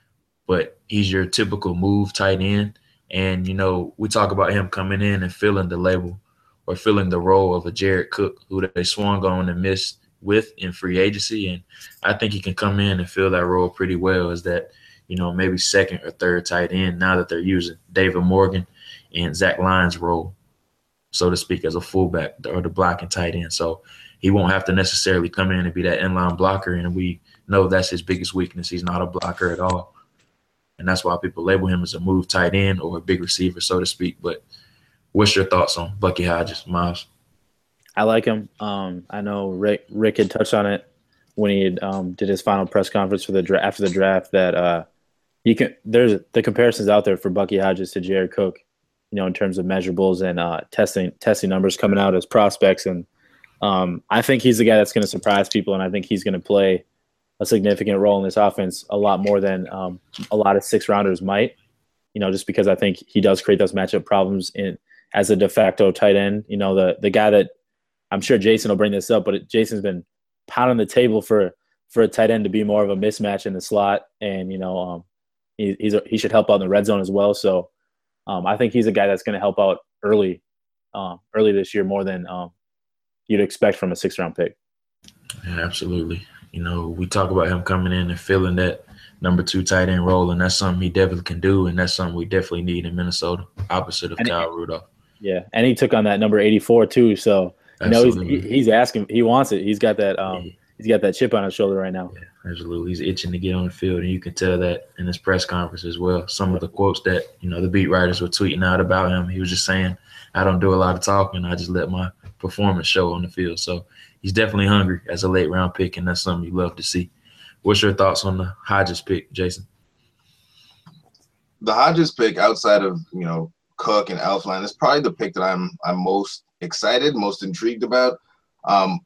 but he's your typical move tight end. And, you know, we talk about him coming in and filling the label or filling the role of a Jared Cook, who they swung on and missed with in free agency. And I think he can come in and fill that role pretty well as that, you know, maybe second or third tight end now that they're using David Morgan and Zach Lyons' role, so to speak, as a fullback or the blocking tight end. So he won't have to necessarily come in and be that inline blocker, and we know that's his biggest weakness. He's not a blocker at all. And that's why people label him as a move tight end or a big receiver, so to speak. But what's your thoughts on Bucky Hodges, Miles? I like him. Um, I know Rick Rick had touched on it when he had, um, did his final press conference for the dra- after the draft that uh, you can. There's the comparisons out there for Bucky Hodges to Jared Cook, you know, in terms of measurables and uh, testing testing numbers coming out as prospects. And um, I think he's the guy that's going to surprise people, and I think he's going to play a significant role in this offense a lot more than um, a lot of six rounders might, you know, just because I think he does create those matchup problems in as a de facto tight end. You know, the the guy that I'm sure Jason will bring this up, but it, Jason's been pounding the table for for a tight end to be more of a mismatch in the slot, and you know, um, he, he's a, he should help out in the red zone as well. So um, I think he's a guy that's going to help out early, um, early this year more than um, you'd expect from a six round pick. Yeah, absolutely. You know, we talk about him coming in and filling that number two tight end role, and that's something he definitely can do, and that's something we definitely need in Minnesota, opposite of and Kyle he, Rudolph. Yeah, and he took on that number eighty-four too, so you know he's, he's asking, he wants it. He's got that, um, yeah. he's got that chip on his shoulder right now. Yeah, absolutely. He's itching to get on the field, and you can tell that in his press conference as well. Some of the quotes that, you know, the beat writers were tweeting out about him, he was just saying, I don't do a lot of talking. I just let my performance show on the field. So he's definitely hungry as a late round pick, and that's something you love to see. What's your thoughts on the Hodges pick, Jason? The Hodges pick, outside of, you know, Cook and Elflein, is probably the pick that I'm I'm most excited, most intrigued about. Um,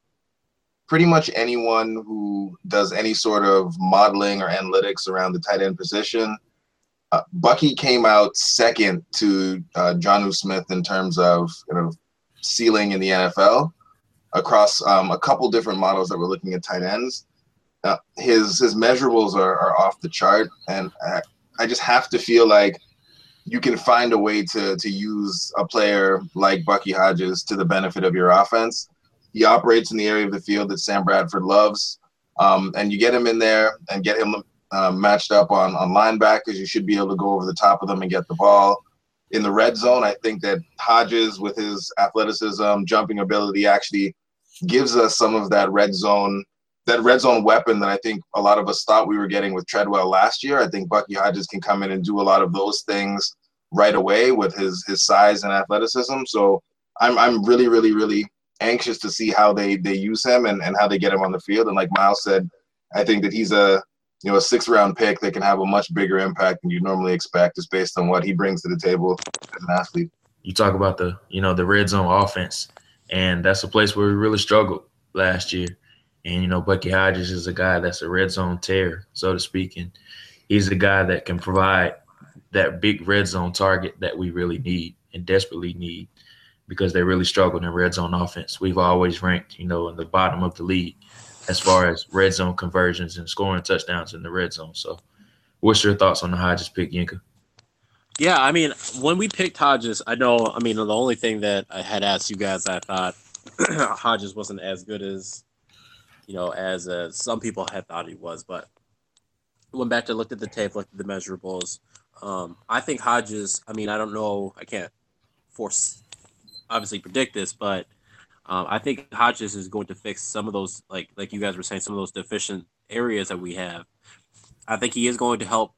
pretty much anyone who does any sort of modeling or analytics around the tight end position, uh, Bucky came out second to uh, Jonnu Smith in terms of, you know, ceiling in the N F L across um, a couple different models that were looking at tight ends. Uh, his his measurables are, are off the chart, and I, I just have to feel like you can find a way to to use a player like Bucky Hodges to the benefit of your offense. He operates in the area of the field that Sam Bradford loves, um, and you get him in there and get him uh, matched up on, on linebackers. You should be able to go over the top of them and get the ball. In the red zone, I think that Hodges, with his athleticism, jumping ability, actually gives us some of that red zone that red zone weapon that I think a lot of us thought we were getting with Treadwell last year. I think Bucky Hodges can come in and do a lot of those things right away with his his size and athleticism. So I'm I'm really, really, really anxious to see how they they use him and, and how they get him on the field. And like Miles said, I think that he's a you know a sixth round pick that can have a much bigger impact than you normally expect, just based on what he brings to the table as an athlete. You talk about the you know the red zone offense, and that's a place where we really struggled last year. And, you know, Bucky Hodges is a guy that's a red zone terror, so to speak. And he's a guy that can provide that big red zone target that we really need and desperately need, because they really struggled in red zone offense. We've always ranked, you know, in the bottom of the league as far as red zone conversions and scoring touchdowns in the red zone. So what's your thoughts on the Hodges pick, Yinka? Yeah, I mean, when we picked Hodges, I know, I mean, the only thing that I had asked you guys, I thought Hodges wasn't as good as, you know, as uh, some people had thought he was, but went back to looked at the tape, looked at the measurables. Um, I think Hodges, I mean, I don't know, I can't force, obviously predict this, but um, I think Hodges is going to fix some of those, like like you guys were saying, some of those deficient areas that we have. I think he is going to help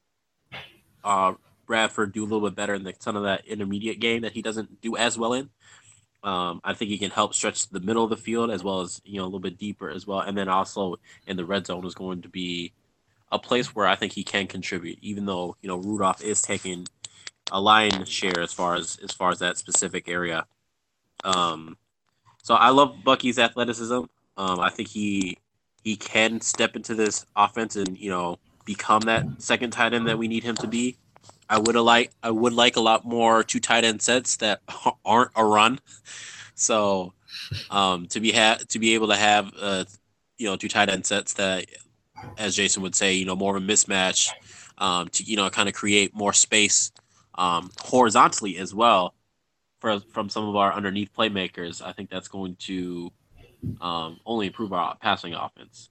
uh, Bradford do a little bit better in the, some of that intermediate game that he doesn't do as well in. Um, I think he can help stretch the middle of the field as well as, you know, a little bit deeper as well. And then also in the red zone is going to be a place where I think he can contribute, even though, you know, Rudolph is taking a lion's share as far as as far as that specific area. Um, so I love Bucky's athleticism. Um, I think he he can step into this offense and, you know, become that second tight end that we need him to be. I would like I would like a lot more two tight end sets that aren't a run. So um, to be ha- to be able to have uh, you know two tight end sets that, as Jason would say, you know, more of a mismatch um, to you know kind of create more space um, horizontally as well for from some of our underneath playmakers. I think that's going to um, only improve our passing offense.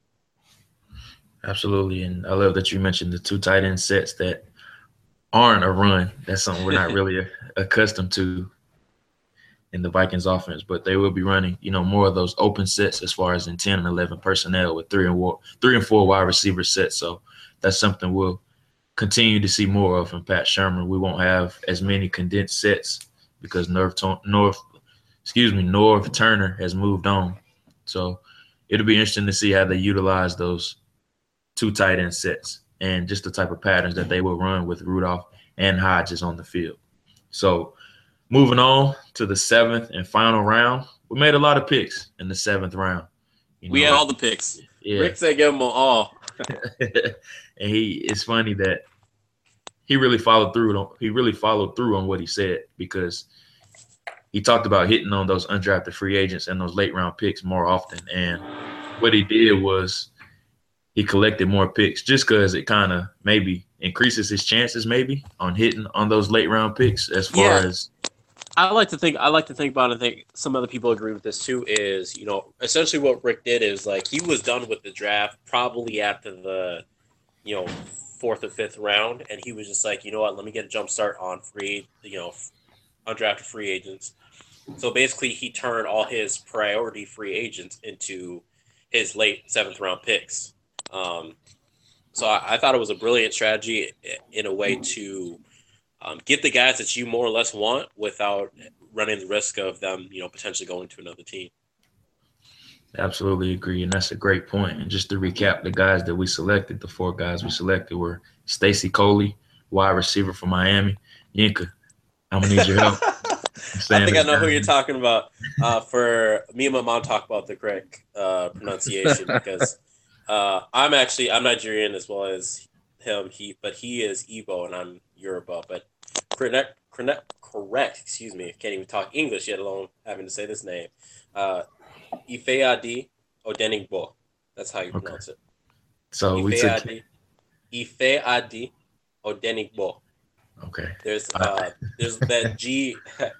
Absolutely, and I love that you mentioned the two tight end sets that aren't a run. That's something we're not really accustomed to in the Vikings offense, but they will be running, you know, more of those open sets as far as in ten and eleven personnel with three and four, three and four wide receiver sets. So that's something we'll continue to see more of from Pat Shermer. We won't have as many condensed sets because North, North, excuse me, North Turner has moved on. So it'll be interesting to see how they utilize those two tight end sets and just the type of patterns that they will run with Rudolph and Hodges on the field. So moving on to the seventh and final round, we made a lot of picks in the seventh round. You know, we had all the picks. Yeah. Rick said give them all. And he, it's funny that he really followed through. On, he really followed through on what he said because he talked about hitting on those undrafted free agents and those late round picks more often. And what he did was he collected more picks just because it kind of maybe increases his chances maybe on hitting on those late round picks as far yeah. as. I like to think I like to think about it. I think some other people agree with this too. Is you know essentially what Rick did is like he was done with the draft probably after the you know fourth or fifth round, and he was just like, you know what, let me get a jump start on free you know undrafted free agents. So basically, he turned all his priority free agents into his late seventh round picks. Um, so I, I thought it was a brilliant strategy in a way to. Um, get the guys that you more or less want without running the risk of them, you know, potentially going to another team. Absolutely agree, and that's a great point. And just to recap, the guys that we selected, the four guys we selected were Stacy Coley, wide receiver from Miami. Yinka, I'm going to need your help. I think I know who you're talking about. Uh, for me and my mom talk about the correct uh, pronunciation because uh, I'm actually I'm Nigerian as well as him. He but he is Igbo and I'm Yoruba. But correct, correct, correct. Excuse me. I can't even talk English yet alone having to say this name. Uh, Ifeadi Odenigbo. That's how you pronounce okay. it. So Ifeadi, we took Ifeadi Odenigbo. Okay. There's uh, there's that G.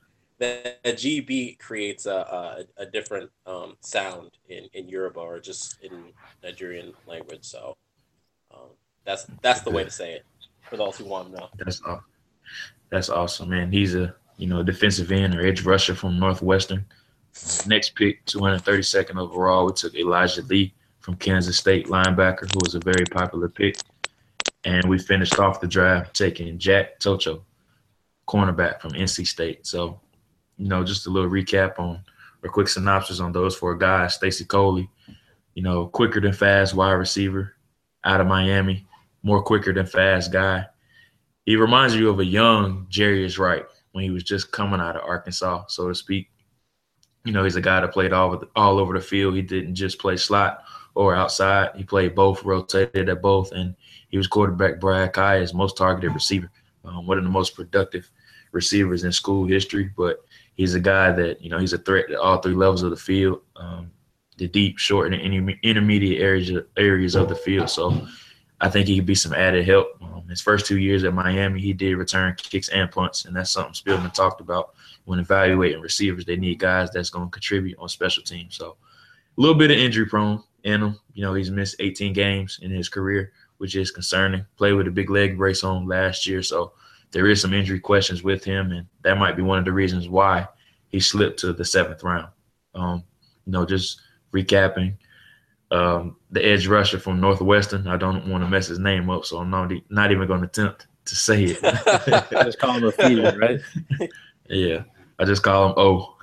That G beat creates a a, a different um, sound in, in Yoruba or just in Nigerian language. So um, that's that's the way to say it for those who want to know. That's awesome. That's awesome, man. He's a you know defensive end or edge rusher from Northwestern. Next pick, two hundred thirty-second overall, we took Elijah Lee from Kansas State, linebacker, who was a very popular pick. And we finished off the draft taking Jack Tocho, cornerback from N C State. So, you know, just a little recap on or quick synopsis on those four guys. Stacy Coley, you know, quicker than fast wide receiver out of Miami, more quicker than fast guy. He reminds you of a young Jarius Wright when he was just coming out of Arkansas, so to speak. You know, he's a guy that played all over the, all over the field. He didn't just play slot or outside. He played both, rotated at both, and he was quarterback Brad Kaya's most targeted receiver, um, one of the most productive receivers in school history. But he's a guy that, you know, he's a threat at all three levels of the field, um, the deep, short, and inter- intermediate areas, areas of the field. So I think he could be some added help. Um, his first two years at Miami, he did return kicks and punts, and that's something Spielman talked about when evaluating receivers. They need guys that's going to contribute on special teams. So a little bit of injury prone in him. You know, he's missed eighteen games in his career, which is concerning. Played with a big leg brace on last year, so there is some injury questions with him, and that might be one of the reasons why he slipped to the seventh round. Um, you know, just recapping, um, the edge rusher from Northwestern, I don't want to mess his name up, so I'm not, not even going to attempt to say it. Just call him a feeder, right? Yeah, I just call him O.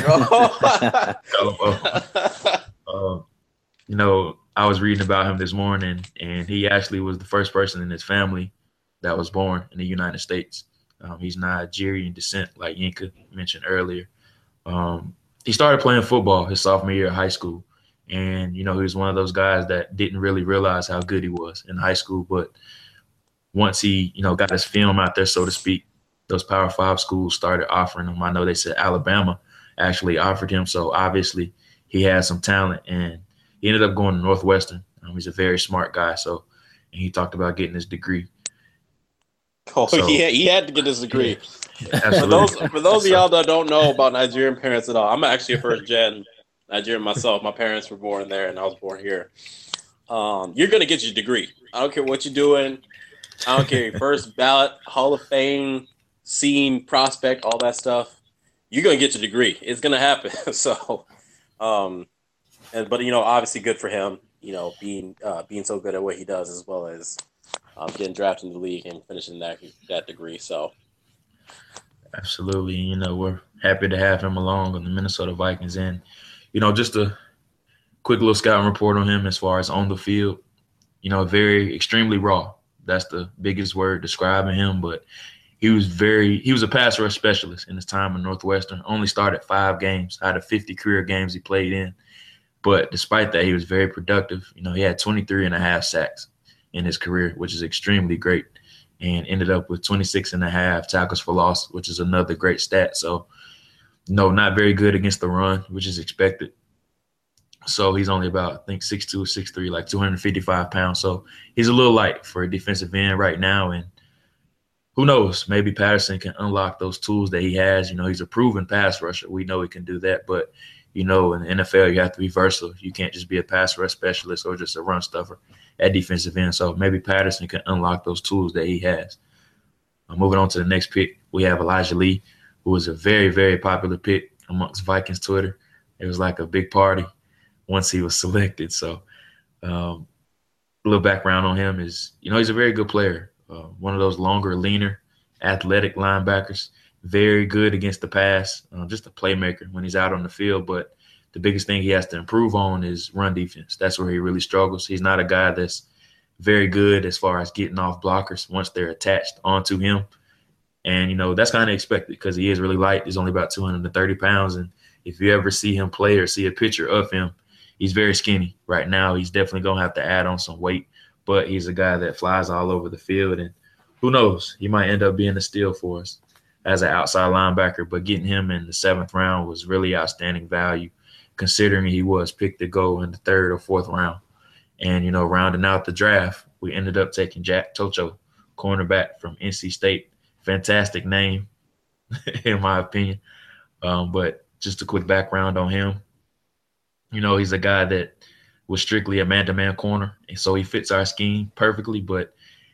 call him O. Um, you know, I was reading about him this morning, and he actually was the first person in his family that was born in the United States. Um, he's Nigerian descent, like Yinka mentioned earlier. Um, he started playing football his sophomore year of high school, and, you know, he was one of those guys that didn't really realize how good he was in high school. But once he, you know, got his film out there, so to speak, those Power Five schools started offering him. I know they said Alabama actually offered him, so obviously he had some talent, and he ended up going to Northwestern. Um, he's a very smart guy, so and he talked about getting his degree. Oh, So- he, had, he had to get his degree. Yeah, For absolutely. those for those of y'all that don't know about Nigerian parents at all, I'm actually a first gen Nigerian myself. My parents were born there, and I was born here. Um, you're gonna get your degree. I don't care what you're doing. I don't care. First ballot, Hall of Fame, scene, prospect, all that stuff. You're gonna get your degree. It's gonna happen. so, um, and but you know, obviously, good for him. You know, being uh, being so good at what he does, as well as um, getting drafted in the league and finishing that that degree. So. Absolutely. You know, we're happy to have him along on the Minnesota Vikings. And, you know, just a quick little scouting report on him as far as on the field, you know, very extremely raw. That's the biggest word describing him. But he was very – he was a pass rush specialist in his time in Northwestern. Only started five games out of fifty career games he played in. But despite that, he was very productive. You know, he had twenty-three and a half sacks in his career, which is extremely great. And ended up with twenty-six and a half tackles for loss, which is another great stat. So, no, not very good against the run, which is expected. So he's only about, I think, six two, six three, like two hundred fifty-five pounds. So he's a little light for a defensive end right now. And who knows, maybe Patterson can unlock those tools that he has. You know, he's a proven pass rusher. We know he can do that. But, you know, in the N F L, you have to be versatile. You can't just be a pass rush specialist or just a run stuffer at defensive end. So maybe Patterson can unlock those tools that he has. Uh, moving on to the next pick, we have Elijah Lee, who was a very, very popular pick amongst Vikings Twitter. It was like a big party once he was selected. So um, a little background on him is, you know, he's a very good player. Uh, one of those longer, leaner, athletic linebackers. Very good against the pass, uh, just a playmaker when he's out on the field. But the biggest thing he has to improve on is run defense. That's where he really struggles. He's not a guy that's very good as far as getting off blockers once they're attached onto him. And, you know, that's kind of expected because he is really light. He's only about two hundred thirty pounds. And if you ever see him play or see a picture of him, he's very skinny. Right now, he's definitely going to have to add on some weight. But he's a guy that flies all over the field. And who knows, he might end up being a steal for us as an outside linebacker. But getting him in the seventh round was really outstanding value, considering he was picked to go in the third or fourth round. And, you know, rounding out the draft, we ended up taking Jack Tocho, cornerback from N C State. Fantastic name, in my opinion. Um, but just a quick background on him. You know, he's a guy that was strictly a man-to-man corner, and so he fits our scheme perfectly, but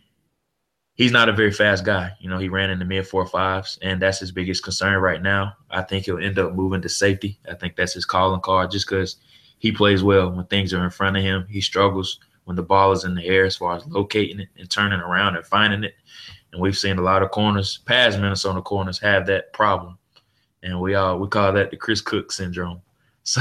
he's not a very fast guy. You know, he ran in the mid four fives, and that's his biggest concern right now. I think he'll end up moving to safety. I think that's his calling card just because he plays well when things are in front of him. He struggles when the ball is in the air as far as locating it and turning around and finding it. And we've seen a lot of corners, past Minnesota corners, have that problem. And we all we call that the Chris Cook syndrome. So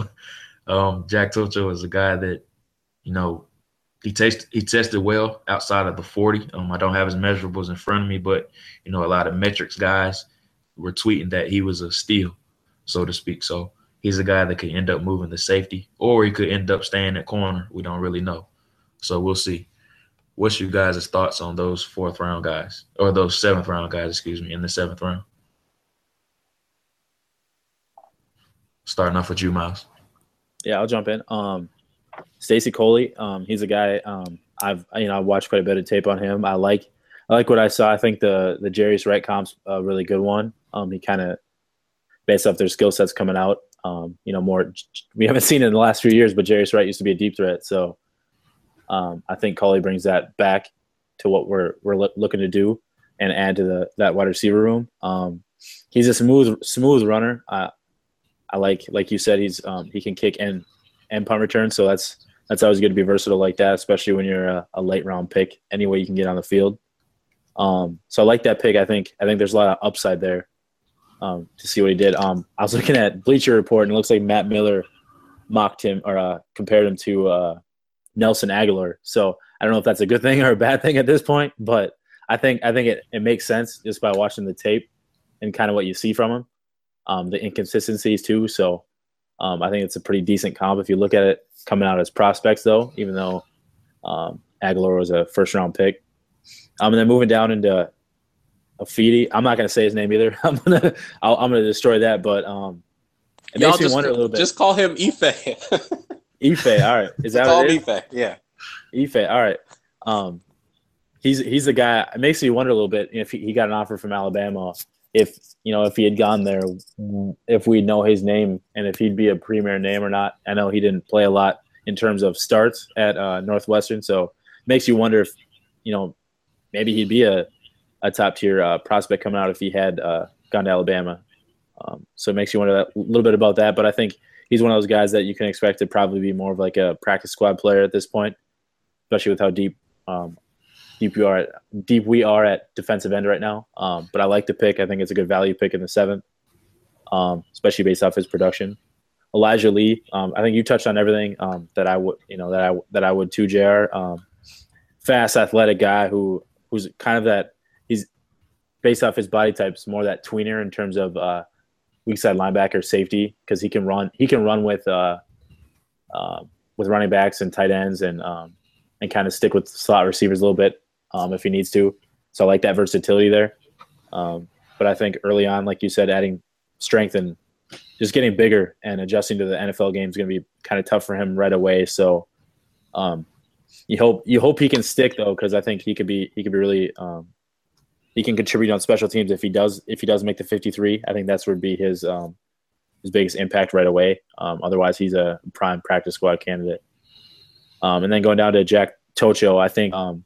um, Jack Tocho is a guy that, you know, He tasted, he tested well outside of the forty. Um, I don't have his measurables in front of me, but, you know, a lot of metrics guys were tweeting that he was a steal, so to speak. So he's a guy that could end up moving to safety, or he could end up staying at corner. We don't really know. So we'll see. What's your guys' thoughts on those fourth round guys, or those seventh round guys, excuse me, in the seventh round? Starting off with you, Miles. Yeah, I'll jump in. Um, Stacy Coley, um, he's a guy um, I've you know I watched quite a bit of tape on him. I like I like what I saw. I think the the Jarius Wright comp's a really good one. Um, he kind of based off their skill sets coming out. Um, you know, more we haven't seen it in the last few years, but Jarius Wright used to be a deep threat. So um, I think Coley brings that back to what we're we're lo- looking to do and add to the that wide receiver room. Um, he's a smooth smooth runner. I I like like you said, he's um, he can kick and and punt return. So that's that's always good to be versatile like that, especially when you're a, a late round pick. Any way you can get on the field. Um, so I like that pick. I think I think there's a lot of upside there um, to see what he did. Um, I was looking at Bleacher Report, and it looks like Matt Miller mocked him or uh, compared him to uh, Nelson Aguilar. So I don't know if that's a good thing or a bad thing at this point, but I think I think it, it makes sense just by watching the tape and kind of what you see from him, um, the inconsistencies too. So um, I think it's a pretty decent comp if you look at it coming out as prospects, though, even though um, Aguilar was a first-round pick. Um, and then moving down into Afidi, I'm not going to say his name either. I'm gonna I'll, I'm gonna destroy that, but um, it Y'all makes me just, wonder a little bit. Just call him Ife. Ife, all right, is that call what it him is? Ife, yeah. Ife, all right. Um, he's he's the guy. It makes me wonder a little bit if he, he got an offer from Alabama. If you know if he had gone there, if we know his name and if he'd be a premier name or not. I know he didn't play a lot in terms of starts at uh, Northwestern, so it makes you wonder if you know maybe he'd be a a top tier uh, prospect coming out if he had uh, gone to Alabama. Um, so it makes you wonder that, a little bit about that. But I think he's one of those guys that you can expect to probably be more of like a practice squad player at this point, especially with how deep um, deep we are at, deep we are at defensive end right now. Um, but I like the pick. I think it's a good value pick in the seventh, um, especially based off his production. Elijah Lee, um, I think you touched on everything um, that I would, you know, that I that I would too. J R, um, fast, athletic guy who who's kind of that. He's based off his body types, more that tweener in terms of uh, weak side linebacker safety because he can run. He can run with uh, uh, with running backs and tight ends and um, and kind of stick with slot receivers a little bit um, if he needs to. So I like that versatility there. Um, but I think early on, like you said, adding strength and just getting bigger and adjusting to the N F L game is going to be kind of tough for him right away. So um, you hope you hope he can stick though, because I think he could be he could be really um, he can contribute on special teams if he does if he does make the fifty-three. I think that's would be his um, his biggest impact right away. Um, otherwise, he's a prime practice squad candidate. Um, and then going down to Jack Tocho, I think um,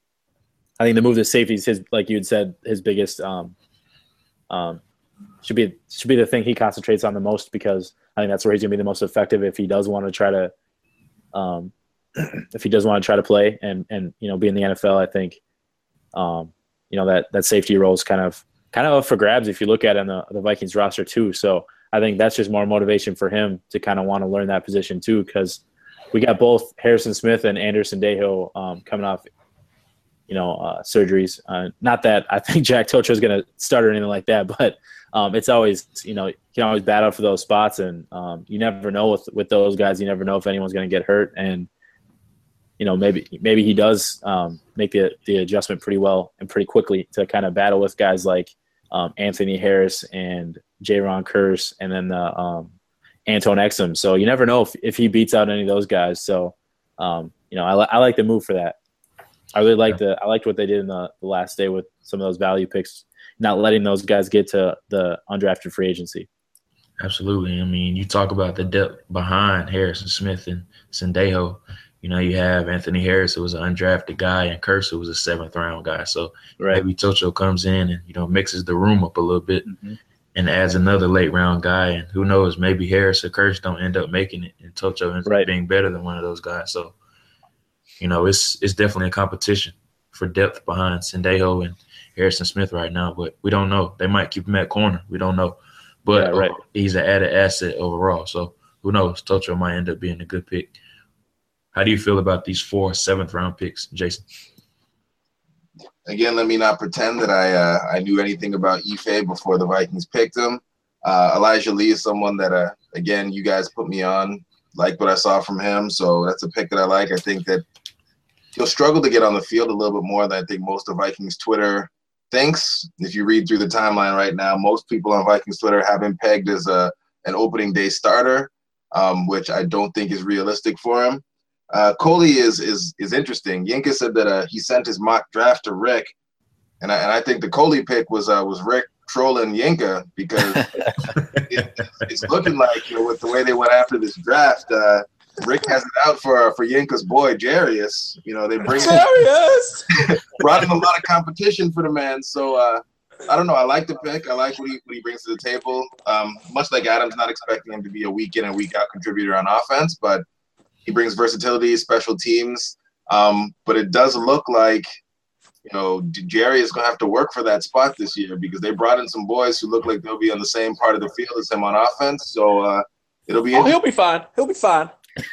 I think the move to safety is his, like you had said, his biggest um, um, should be should be the thing he concentrates on the most, because I think that's where he's going to be the most effective if he does want to try to um, if he does want to try to play and and you know be in the N F L. I think um, you know that that safety role is kind of kind of up for grabs if you look at it on the the Vikings roster too. So I think that's just more motivation for him to kind of want to learn that position too, because we got both Harrison Smith and Anderson Dejo um, coming off, you know, uh, surgeries. Uh, not that I think Jack Tocho is going to start or anything like that, but um, it's always, you know, you can always battle for those spots, and um, you never know with with those guys. You never know if anyone's going to get hurt, and you know, maybe maybe he does um, make the the adjustment pretty well and pretty quickly to kind of battle with guys like um, Anthony Harris and Jaron Kearse, and then the um, Anton Exum. So you never know if, if he beats out any of those guys. So, um, you know, I, li- I like the move for that. I really like the I liked what they did in the, the last day with some of those value picks, not letting those guys get to the undrafted free agency. Absolutely. I mean, you talk about the depth behind Harrison Smith and Sendejo. You know, you have Anthony Harris, who was an undrafted guy, and Kearse, who was a seventh round guy. So right. maybe Tocho comes in and, you know, mixes the room up a little bit. Mm-hmm. And adds another late round guy, and who knows, maybe Harris or Kearse don't end up making it, and Tocho ends right. up being better than one of those guys. So, you know, it's it's definitely a competition for depth behind Sendejo and Harrison Smith right now, but we don't know. They might keep him at corner. We don't know. But yeah, right. uh, he's an added asset overall. So who knows? Tocho might end up being a good pick. How do you feel about these four seventh round picks, Jason? Again, let me not pretend that I uh, I knew anything about Ife before the Vikings picked him. Uh, Elijah Lee is someone that, uh, again, you guys put me on, like what I saw from him. So that's a pick that I like. I think that he'll struggle to get on the field a little bit more than I think most of Vikings Twitter thinks. If you read through the timeline right now, most people on Vikings Twitter have him pegged as a an opening day starter, um, which I don't think is realistic for him. Uh, Coley is is is interesting. Yinka said that uh, he sent his mock draft to Rick, and I, and I think the Coley pick was uh, was Rick trolling Yinka, because it, it's looking like, you know, with the way they went after this draft, uh, Rick has it out for for Yinka's boy Jarius. You know, they bring Jarius brought in a lot of competition for the man. So uh, I don't know. I like the pick. I like what he what he brings to the table. Um, much like Adams, not expecting him to be a week in and week out contributor on offense, but he brings versatility, special teams, um, but it does look like, you know, Jerry is going to have to work for that spot this year, because they brought in some boys who look like they'll be on the same part of the field as him on offense. So uh, it'll be. Oh, he'll be fine. He'll be fine.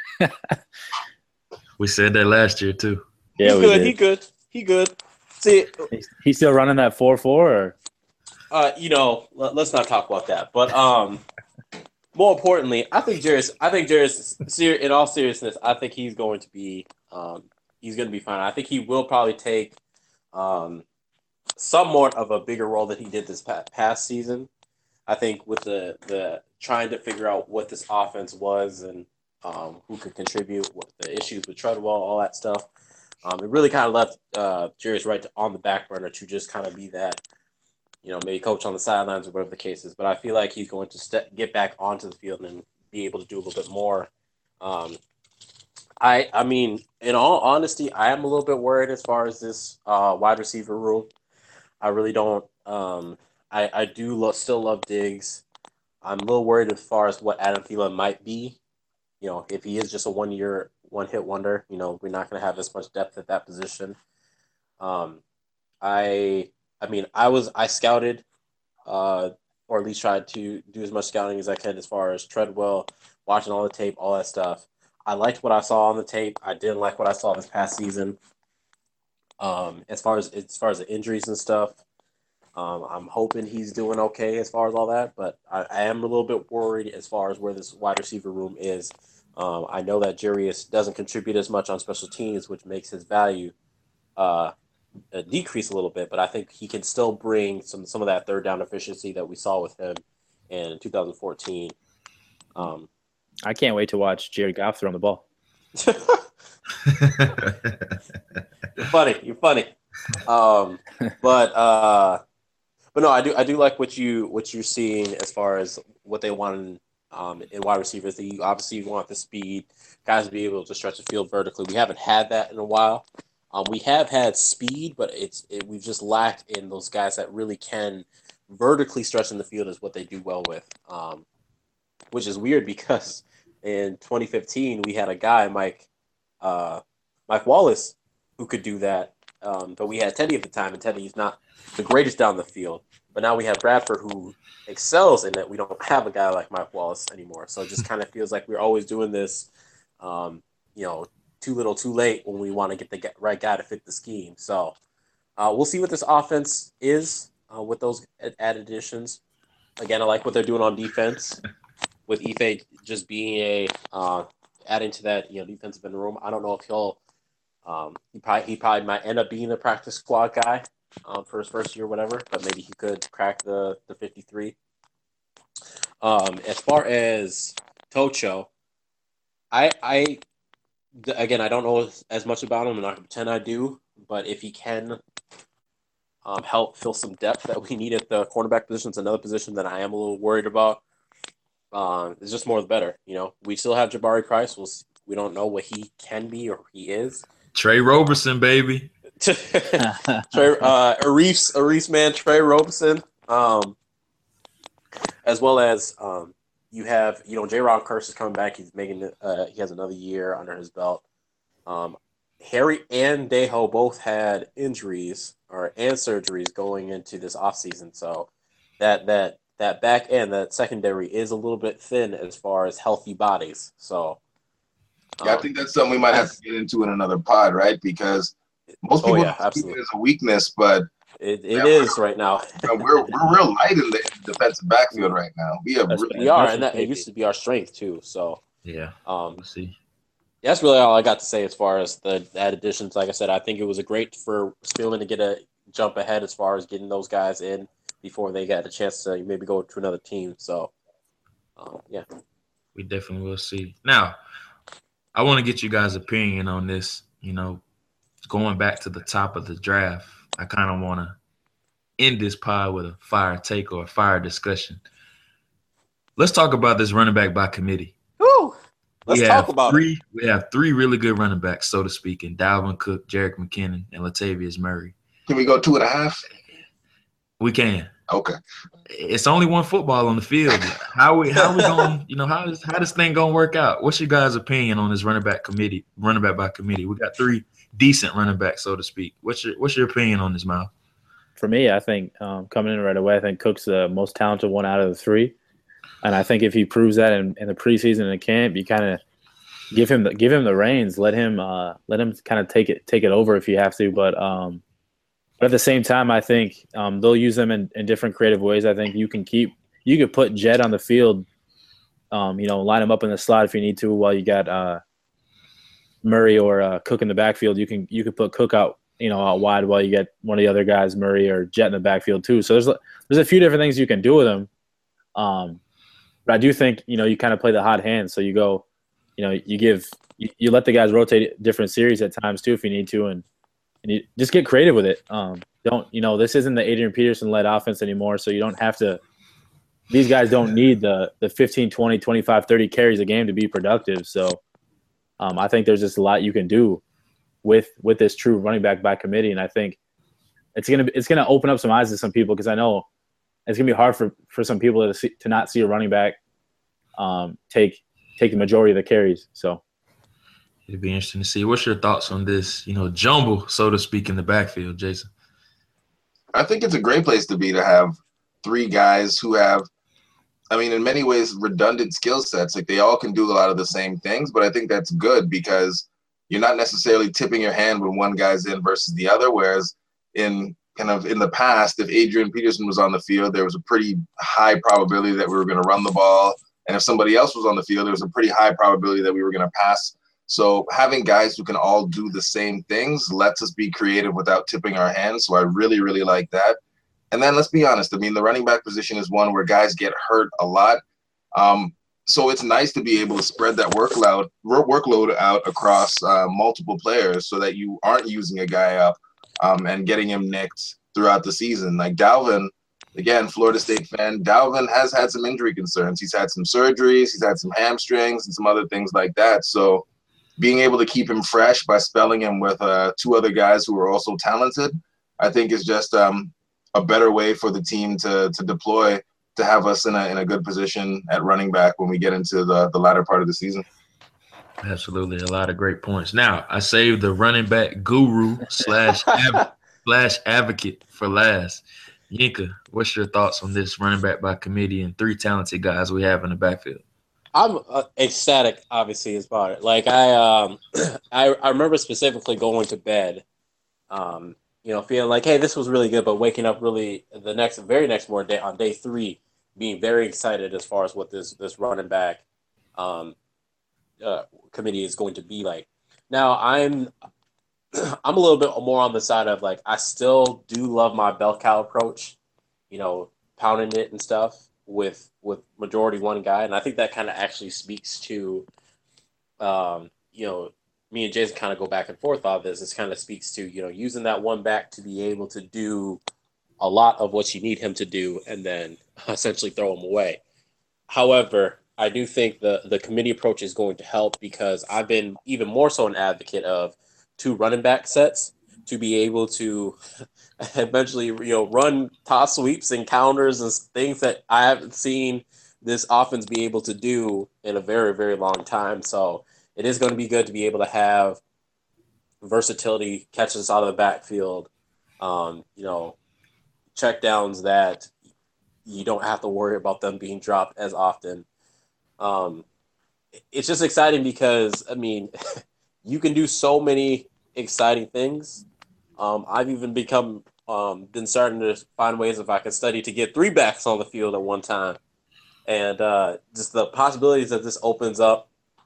We said that last year too. Yeah, he we good. did. He good. He good. See, he's, he's still running that four four, or uh, you know, let, let's not talk about that. But um. More importantly, I think Jarius. I think Jarius. In all seriousness, I think he's going to be. Um, he's going to be fine. I think he will probably take um, somewhat of a bigger role than he did this past season. I think with the the trying to figure out what this offense was and um, who could contribute, what the issues with Treadwell, all that stuff. Um, it really kind of left uh, Jarius Wright to, on the back burner to just kind of be that, you know, maybe coach on the sidelines or whatever the case is. But I feel like he's going to step, get back onto the field and be able to do a little bit more. Um, I I mean, in all honesty, I am a little bit worried as far as this uh, wide receiver room. I really don't. Um, I I do lo- still love Diggs. I'm a little worried as far as what Adam Thielen might be. You know, if he is just a one year, one hit wonder, you know, we're not going to have as much depth at that position. Um, I I mean, I was I scouted, uh, or at least tried to do as much scouting as I can as far as Treadwell, watching all the tape, all that stuff. I liked what I saw on the tape. I didn't like what I saw this past season. Um, as far as as far as the injuries and stuff, um, I'm hoping he's doing okay as far as all that. But I, I am a little bit worried as far as where this wide receiver room is. Um, I know that Jarius doesn't contribute as much on special teams, which makes his value uh, decrease a little bit. But I think he can still bring some some of that third down efficiency that we saw with him in two thousand fourteen. Um, I can't wait to watch Jared Goff throw the ball. You're funny. You're funny. Um, but uh, but no, I do I do like what you what you're seeing as far as what they want um, in wide receivers. They obviously want the speed, guys to be able to stretch the field vertically. We haven't had that in a while. Um, we have had speed, but it's it, we've just lacked in those guys that really can vertically stretch in the field is what they do well with. Um, which is weird because in twenty fifteen we had a guy, Mike uh, Mike Wallace, who could do that. Um, but we had Teddy at the time, and Teddy's not the greatest down the field. But now we have Bradford, who excels in that we don't have a guy like Mike Wallace anymore. So it just kind of feels like we're always doing this, um, you know, too little, too late when we want to get the right guy to fit the scheme. So uh, we'll see what this offense is uh, with those added additions. Again, I like what they're doing on defense with Ife just being a uh, adding to that, you know, defensive end room. I don't know if he'll um, he probably he probably might end up being a practice squad guy um, for his first year, or whatever. But maybe he could crack the the fifty-three. Um, as far as Tocho, I I again I don't know as much about him. I'm not gonna pretend I do, but if he can um, help fill some depth that we need at the cornerback position, it's another position that I am a little worried about. Um, it's just more the better, you know. We still have Jabari Price. We'll see. We don't know what he can be or he is. Trey Roberson, baby. Trey, uh, Arif's, Arif's man, Trey Roberson. Um, as well as um, you have, you know, J-Ron Curse is coming back. He's making, uh, he has another year under his belt. Um, Harry and Deho both had injuries or and surgeries going into this offseason. So that that that back end, that secondary is a little bit thin as far as healthy bodies. So um, yeah, I think that's something we might have to get into in another pod, right? Because most people oh, yeah, see it as a weakness, but it, it is right now. we're we're real light in the defensive backfield right now. We have really, we are, and that it used to be our strength too. So yeah, um, we'll see. That's really all I got to say as far as the add additions. Like I said, I think it was a great for Spielman to get a jump ahead as far as getting those guys in before they got a chance to maybe go to another team. So, um, yeah. We definitely will see. Now, I want to get you guys' opinion on this. You know, going back to the top of the draft, I kind of want to end this pod with a fire take or a fire discussion. Let's talk about this running back by committee. Woo! Let's we talk have about three, it. We have three really good running backs, so to speak, in Dalvin Cook, Jerick McKinnon, and Latavius Murray. Can we go two and a half? We can. Okay. It's only one football on the field. How we how we going? You know how is how this thing gonna work out? What's your guys' opinion on this running back committee? Running back by committee. We got three decent running backs, so to speak. What's your What's your opinion on this, Mal? For me, I think um, coming in right away, I think Cook's the most talented one out of the three, and I think if he proves that in, in the preseason and the camp, you kind of give him the, give him the reins, let him uh, let him kind of take it take it over if you have to, but. Um, But at the same time, I think um, they'll use them in, in different creative ways. I think you can keep – you could put Jed on the field, um, you know, line him up in the slot if you need to while you got uh, Murray or uh, Cook in the backfield. You can you could put Cook out, you know, out wide while you get one of the other guys, Murray or Jet in the backfield too. So there's there's a few different things you can do with him. Um, but I do think, you know, you kind of play the hot hand. So you go, you know, you give you, you let the guys rotate different series at times too if you need to, and, and you just get creative with it. Um, don't you know this isn't the Adrian Peterson led offense anymore, so you don't have to. These guys don't need the the fifteen, twenty, twenty-five, thirty carries a game to be productive. So um, I think there's just a lot you can do with with this true running back by committee, and I think it's gonna it's gonna open up some eyes to some people because I know it's gonna be hard for, for some people to see, to not see a running back um, take take the majority of the carries. So. It'd be interesting to see. What's your thoughts on this, you know, jumble, so to speak, in the backfield, Jason? I think it's a great place to be to have three guys who have, I mean, in many ways, redundant skill sets. Like they all can do a lot of the same things, but I think that's good because you're not necessarily tipping your hand when one guy's in versus the other. Whereas in kind of in the past, if Adrian Peterson was on the field, there was a pretty high probability that we were going to run the ball. And if somebody else was on the field, there was a pretty high probability that we were going to pass. So having guys who can all do the same things lets us be creative without tipping our hands. So I really, really like that. And then let's be honest. I mean, the running back position is one where guys get hurt a lot. Um, so it's nice to be able to spread that workload workload out across uh, multiple players so that you aren't using a guy up um, and getting him nicked throughout the season. Like Dalvin, again, Florida State fan, Dalvin has had some injury concerns. He's had some surgeries. He's had some hamstrings and some other things like that. So being able to keep him fresh by spelling him with uh, two other guys who are also talented, I think is just um, a better way for the team to to deploy to have us in a in a good position at running back when we get into the, the latter part of the season. Absolutely. A lot of great points. Now, I saved the running back guru slash av- slash advocate for last. Yinka, what's your thoughts on this running back by committee and three talented guys we have in the backfield? I'm uh, ecstatic, obviously, about it. Like I, um, I, I remember specifically going to bed, um, you know, feeling like, hey, this was really good, but waking up really the next, very next morning day on day three, being very excited as far as what this this running back um, uh, committee is going to be like. Now, I'm, I'm a little bit more on the side of like I still do love my bell cow approach, you know, pounding it and stuff with. with majority one guy. And I think that kind of actually speaks to, um, you know, me and Jason kind of go back and forth on this. This kind of speaks to, you know, using that one back to be able to do a lot of what you need him to do and then essentially throw him away. However, I do think the, the committee approach is going to help because I've been even more so an advocate of two running back sets to be able to eventually, you know, run toss sweeps and counters and things that I haven't seen this offense be able to do in a very, very long time. So it is going to be good to be able to have versatility, catches out of the backfield, um, you know, check downs that you don't have to worry about them being dropped as often. Um, it's just exciting because, I mean, you can do so many exciting things. Um, I've even become um, been starting to find ways if I can study to get three backs on the field at one time, and uh, just the possibilities that this opens up,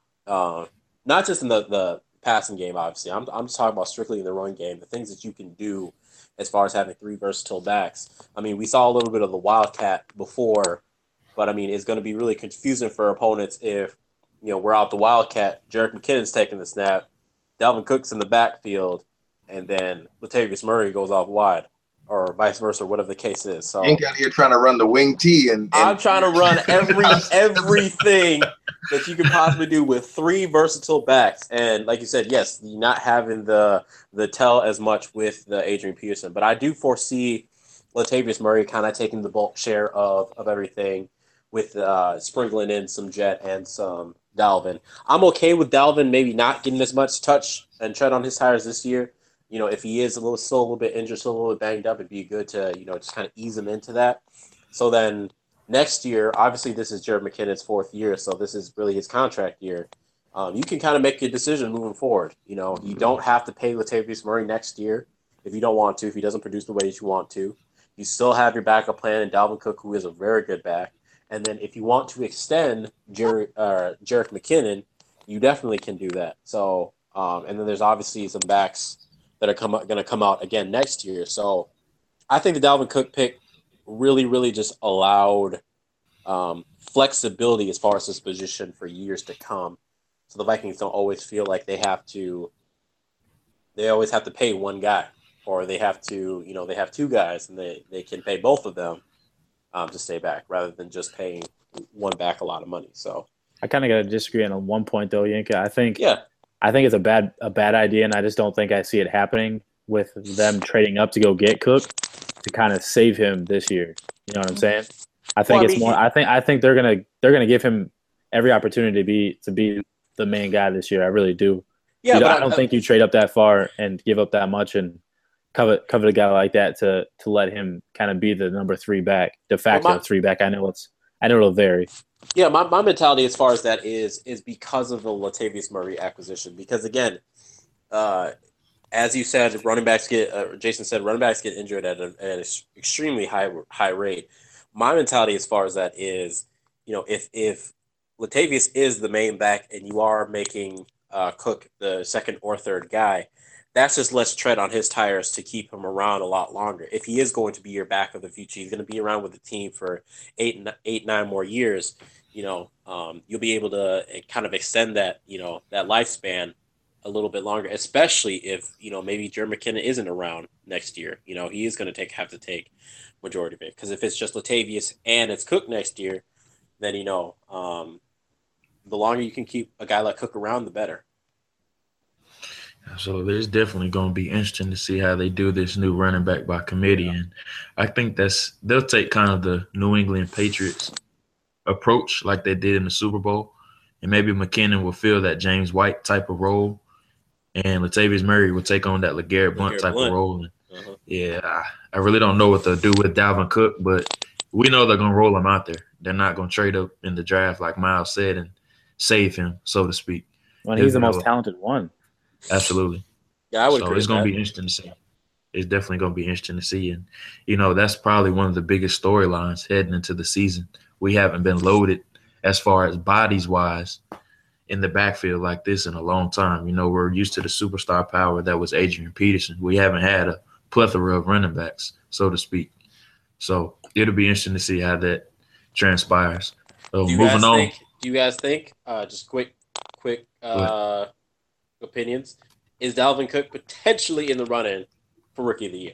uh, not just in the, the passing game. Obviously, I'm I'm just talking about strictly in the running game. The things that you can do as far as having three versatile backs. I mean, we saw a little bit of the Wildcat before, but I mean, it's going to be really confusing for opponents if you know we're out the Wildcat. Jerick McKinnon's taking the snap, Dalvin Cook's in the backfield. And then Latavius Murray goes off wide, or vice versa, whatever the case is. So you ain't out here trying to run the wing T, and, and I'm trying to run every everything that you can possibly do with three versatile backs. And like you said, yes, you're not having the the tell as much with the Adrian Peterson, but I do foresee Latavius Murray kind of taking the bulk share of of everything, with uh, sprinkling in some Jet and some Dalvin. I'm okay with Dalvin maybe not getting as much touch and tread on his tires this year. You know, if he is a little still a little bit injured, still a little bit banged up, it'd be good to, you know, just kind of ease him into that. So then next year, obviously this is Jerick McKinnon's fourth year, so this is really his contract year. Um, you can kind of make your decision moving forward. You know, you don't have to pay Latavius Murray next year if you don't want to, if he doesn't produce the way that you want to. You still have your backup plan in Dalvin Cook, who is a very good back. And then if you want to extend Jer- uh, Jerick McKinnon, you definitely can do that. So, um, and then there's obviously some backs that are come going to come out again next year. So I think the Dalvin Cook pick really, really just allowed um, flexibility as far as this position for years to come. so the Vikings don't always feel like they have to. They always have to pay one guy, or they have to, you know, they have two guys, and they, they can pay both of them um, to stay back, rather than just paying one back a lot of money. So I kind of got to disagree on one point though, Yinka. I think yeah, I think it's a bad a bad idea, and I just don't think I see it happening with them trading up to go get Cook to kind of save him this year. You know what I'm saying? I think Well, I it's mean, more. he- I think I think they're gonna they're gonna give him every opportunity to be to be the main guy this year. I really do. yeah. You know, but I don't think you trade up that far and give up that much and covet covet a guy like that to to let him kind of be the number three back, de facto Well, my- three back. I know it's I know it'll vary. Yeah, my, my mentality as far as that is is because of the Latavius Murray acquisition. Because again, uh, as you said, running backs get uh, Jason said running backs get injured at, a, at an extremely high high rate. My mentality as far as that is, you know, if if Latavius is the main back and you are making uh, Cook the second or third guy, that's just less tread on his tires to keep him around a lot longer. If he is going to be your back of the future, he's going to be around with the team for eight, eight, nine more years. You know, um, you'll be able to kind of extend that, you know, that lifespan a little bit longer, especially if, you know, maybe Jerry McKinnon isn't around next year. You know, he is going to take have to take majority of it, because if it's just Latavius and it's Cook next year, then, you know, um, the longer you can keep a guy like Cook around, the better. So there's definitely going to be interesting to see how they do this new running back by committee. And I think that's they'll take kind of the New England Patriots approach like they did in the Super Bowl. And maybe McKinnon will fill that James White type of role. And Latavius Murray will take on that LeGarrette Blount LeGarrette type Blount. of role. And Uh-huh. yeah, I, I really don't know what they'll do with Dalvin Cook, but we know they're going to roll him out there. They're not going to trade up in the draft, like Miles said, and save him, so to speak. When he's the They'll- most talented one. Absolutely. Yeah, I would So agree it's with going to that. be interesting to see. It's definitely going to be interesting to see. And, you know, that's probably one of the biggest storylines heading into the season. We haven't been loaded as far as bodies-wise in the backfield like this in a long time. You know, we're used to the superstar power that was Adrian Peterson. We haven't had a plethora of running backs, so to speak. So it'll be interesting to see how that transpires. So Do you moving guys on. think? Do you guys think? Uh, just quick, quick uh, opinions. Is Dalvin Cook potentially in the run-in for Rookie of the Year?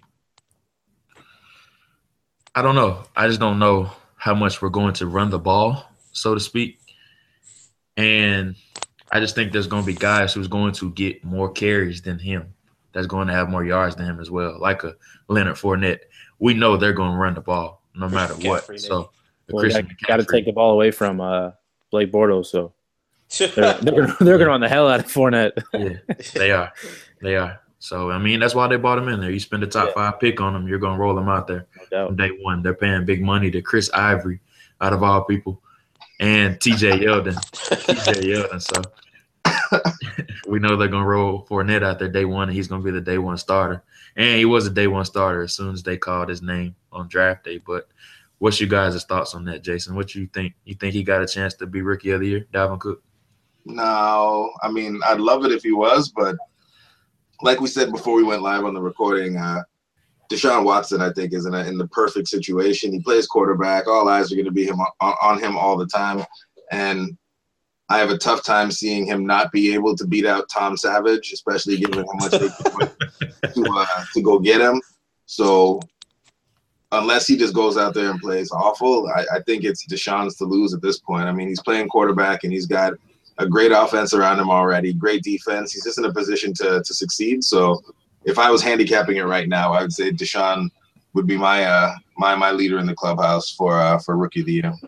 I don't know. I just don't know how much we're going to run the ball, so to speak. And I just think there's going to be guys who's going to get more carries than him, that's going to have more yards than him as well, like a Leonard Fournette. We know they're going to run the ball no matter Christian what. McCaffrey, So the Well, you Christian got to McCaffrey- take the ball away from uh, Blake Bortles, so they're, they're gonna they're gonna run the hell out of Fournette. Yeah, they are. They are. So, I mean, that's why they bought him in there. You spend a top Yeah. five pick on him, you're going to roll him out there No doubt. from day one. They're paying big money to Chris Ivory, out of all people, and T J Yeldon. T J Yeldon. So we know they're going to roll Fournette out there day one, and he's going to be the day one starter. And he was a day one starter as soon as they called his name on draft day. But what's your guys' thoughts on that, Jason? What you think? You think he got a chance to be Rookie of the Year, Dalvin Cook? No, I mean, I'd love it if he was, but like we said before we went live on the recording, uh, Deshaun Watson, I think, is in, a, in the perfect situation. He plays quarterback. All eyes are going to be him on, on him all the time. And I have a tough time seeing him not be able to beat out Tom Savage, especially given how much they put to, uh, to go get him. So unless he just goes out there and plays awful, I, I think it's Deshaun's to lose at this point. I mean, he's playing quarterback and he's got a great offense around him already, great defense. He's just in a position to to succeed. So if I was handicapping it right now, I would say Deshaun would be my uh my my leader in the clubhouse for uh for Rookie of the Year.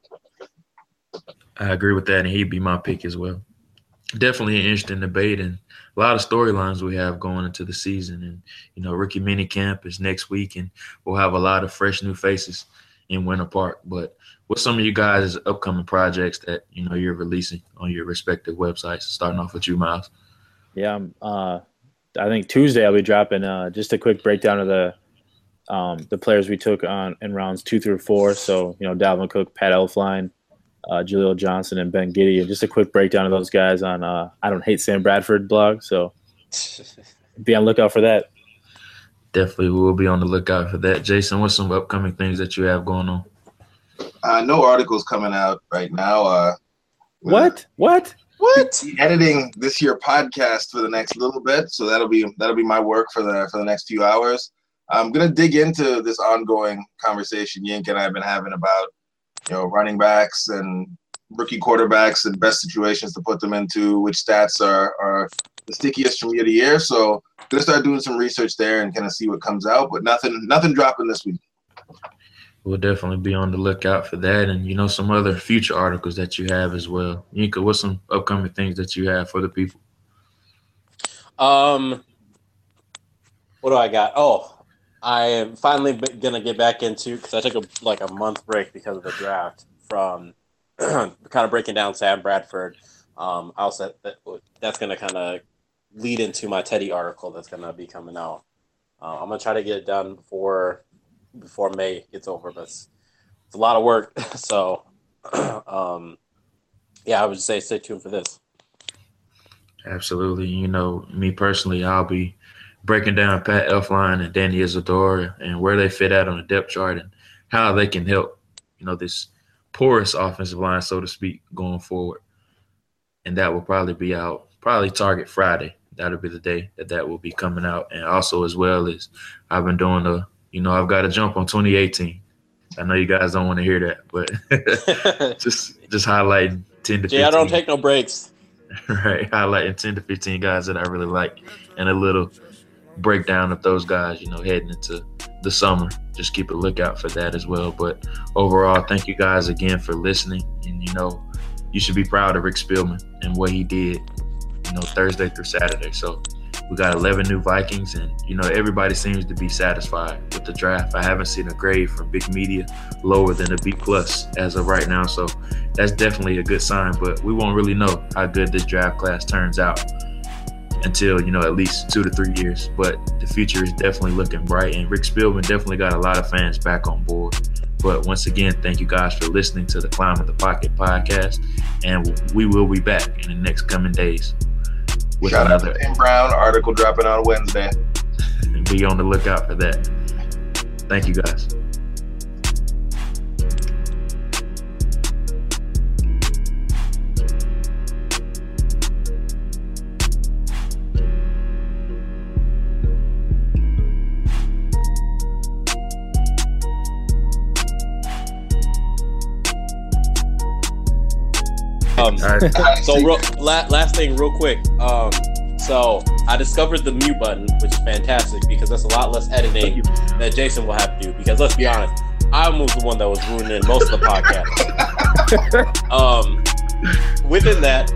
I agree with that, and he'd be my pick as well. Definitely an interesting debate and a lot of storylines we have going into the season. And, you know, rookie mini camp is next week, and we'll have a lot of fresh new faces in Winter Park. But what's some of you guys' upcoming projects that, you know, you're releasing on your respective websites? Starting off with you, Miles. Yeah, um, uh, I think Tuesday I'll be dropping uh, just a quick breakdown of the um, the players we took on in rounds two through four. So, you know, Dalvin Cook, Pat Elflein, uh, Jaleel Johnson, and Ben Giddy. And just a quick breakdown of those guys on uh, I Don't Hate Sam Bradford blog. So be on the lookout for that. Definitely we'll be on the lookout for that. Jason, what's some upcoming things that you have going on? Uh, no articles coming out right now. Uh, What? What? What? be editing this year podcast for the next little bit, so that'll be that'll be my work for the for the next few hours. I'm gonna dig into this ongoing conversation Yink and I have been having about, you know, running backs and rookie quarterbacks and best situations to put them into, which stats are are the stickiest from year to year. So I'm gonna start doing some research there and kind of see what comes out, but nothing nothing dropping this week. We'll definitely be on the lookout for that, and you know, some other future articles that you have as well. Yinka, what's some upcoming things that you have for the people? Um, what do I got? Oh, I am finally gonna get back into, because I took a like a month break because of the draft, from kind of breaking down Sam Bradford. Um, I also that, that's gonna kind of lead into my Teddy article that's gonna be coming out. Uh, I'm gonna try to get it done before. before May gets over, but it's, it's a lot of work. So, um, yeah, I would say stay tuned for this. Absolutely. You know, me personally, I'll be breaking down Pat Elflein and Danny Isidora and where they fit out on the depth chart and how they can help, you know, this porous offensive line, so to speak, going forward. And that will probably be out, probably Target Friday. That'll be the day that that will be coming out. And also, as well as I've been doing a, you know, I've got to jump on twenty eighteen. I know you guys don't want to hear that, but just just highlighting ten to fifteen. Yeah, I don't take no breaks. Right, highlighting ten to fifteen guys that I really like, and a little breakdown of those guys, you know, heading into the summer. Just keep a lookout for that as well. But overall, thank you guys again for listening. And, you know, you should be proud of Rick Spielman and what he did, you know, Thursday through Saturday. So we got eleven new Vikings, and, you know, everybody seems to be satisfied with the draft. I haven't seen a grade from big media lower than a B plus as of right now. So that's definitely a good sign, but we won't really know how good this draft class turns out until, you know, at least two to three years. But the future is definitely looking bright, and Rick Spielman definitely got a lot of fans back on board. But once again, thank you guys for listening to the Climb of the Pocket podcast, and we will be back in the next coming days. With Shout another, out to Tim Brown, article dropping on Wednesday. Be on the lookout for that. Thank you, guys. Um, so real, la- last thing real quick. Um, so I discovered the mute button, which is fantastic because that's a lot less editing that Jason will have to do. Because let's be honest, I was the one that was ruining most of the podcast. um, within that,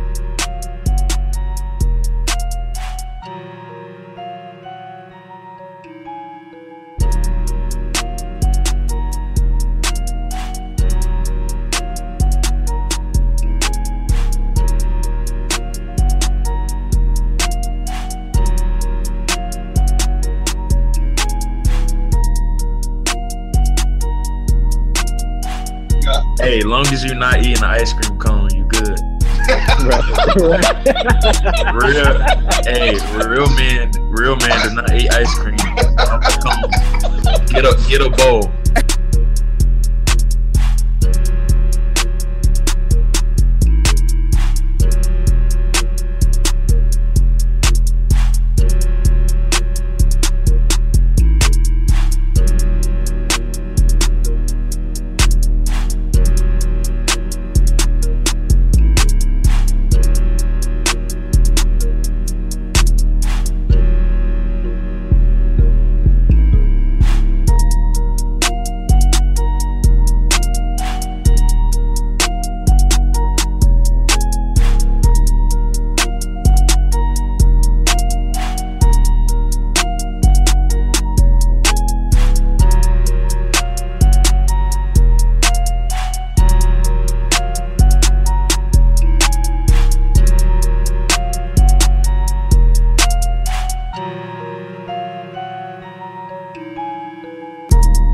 hey, as long as you're not eating an ice cream cone, you good. real, hey, real man, real man does not eat ice cream. Get a get a bowl.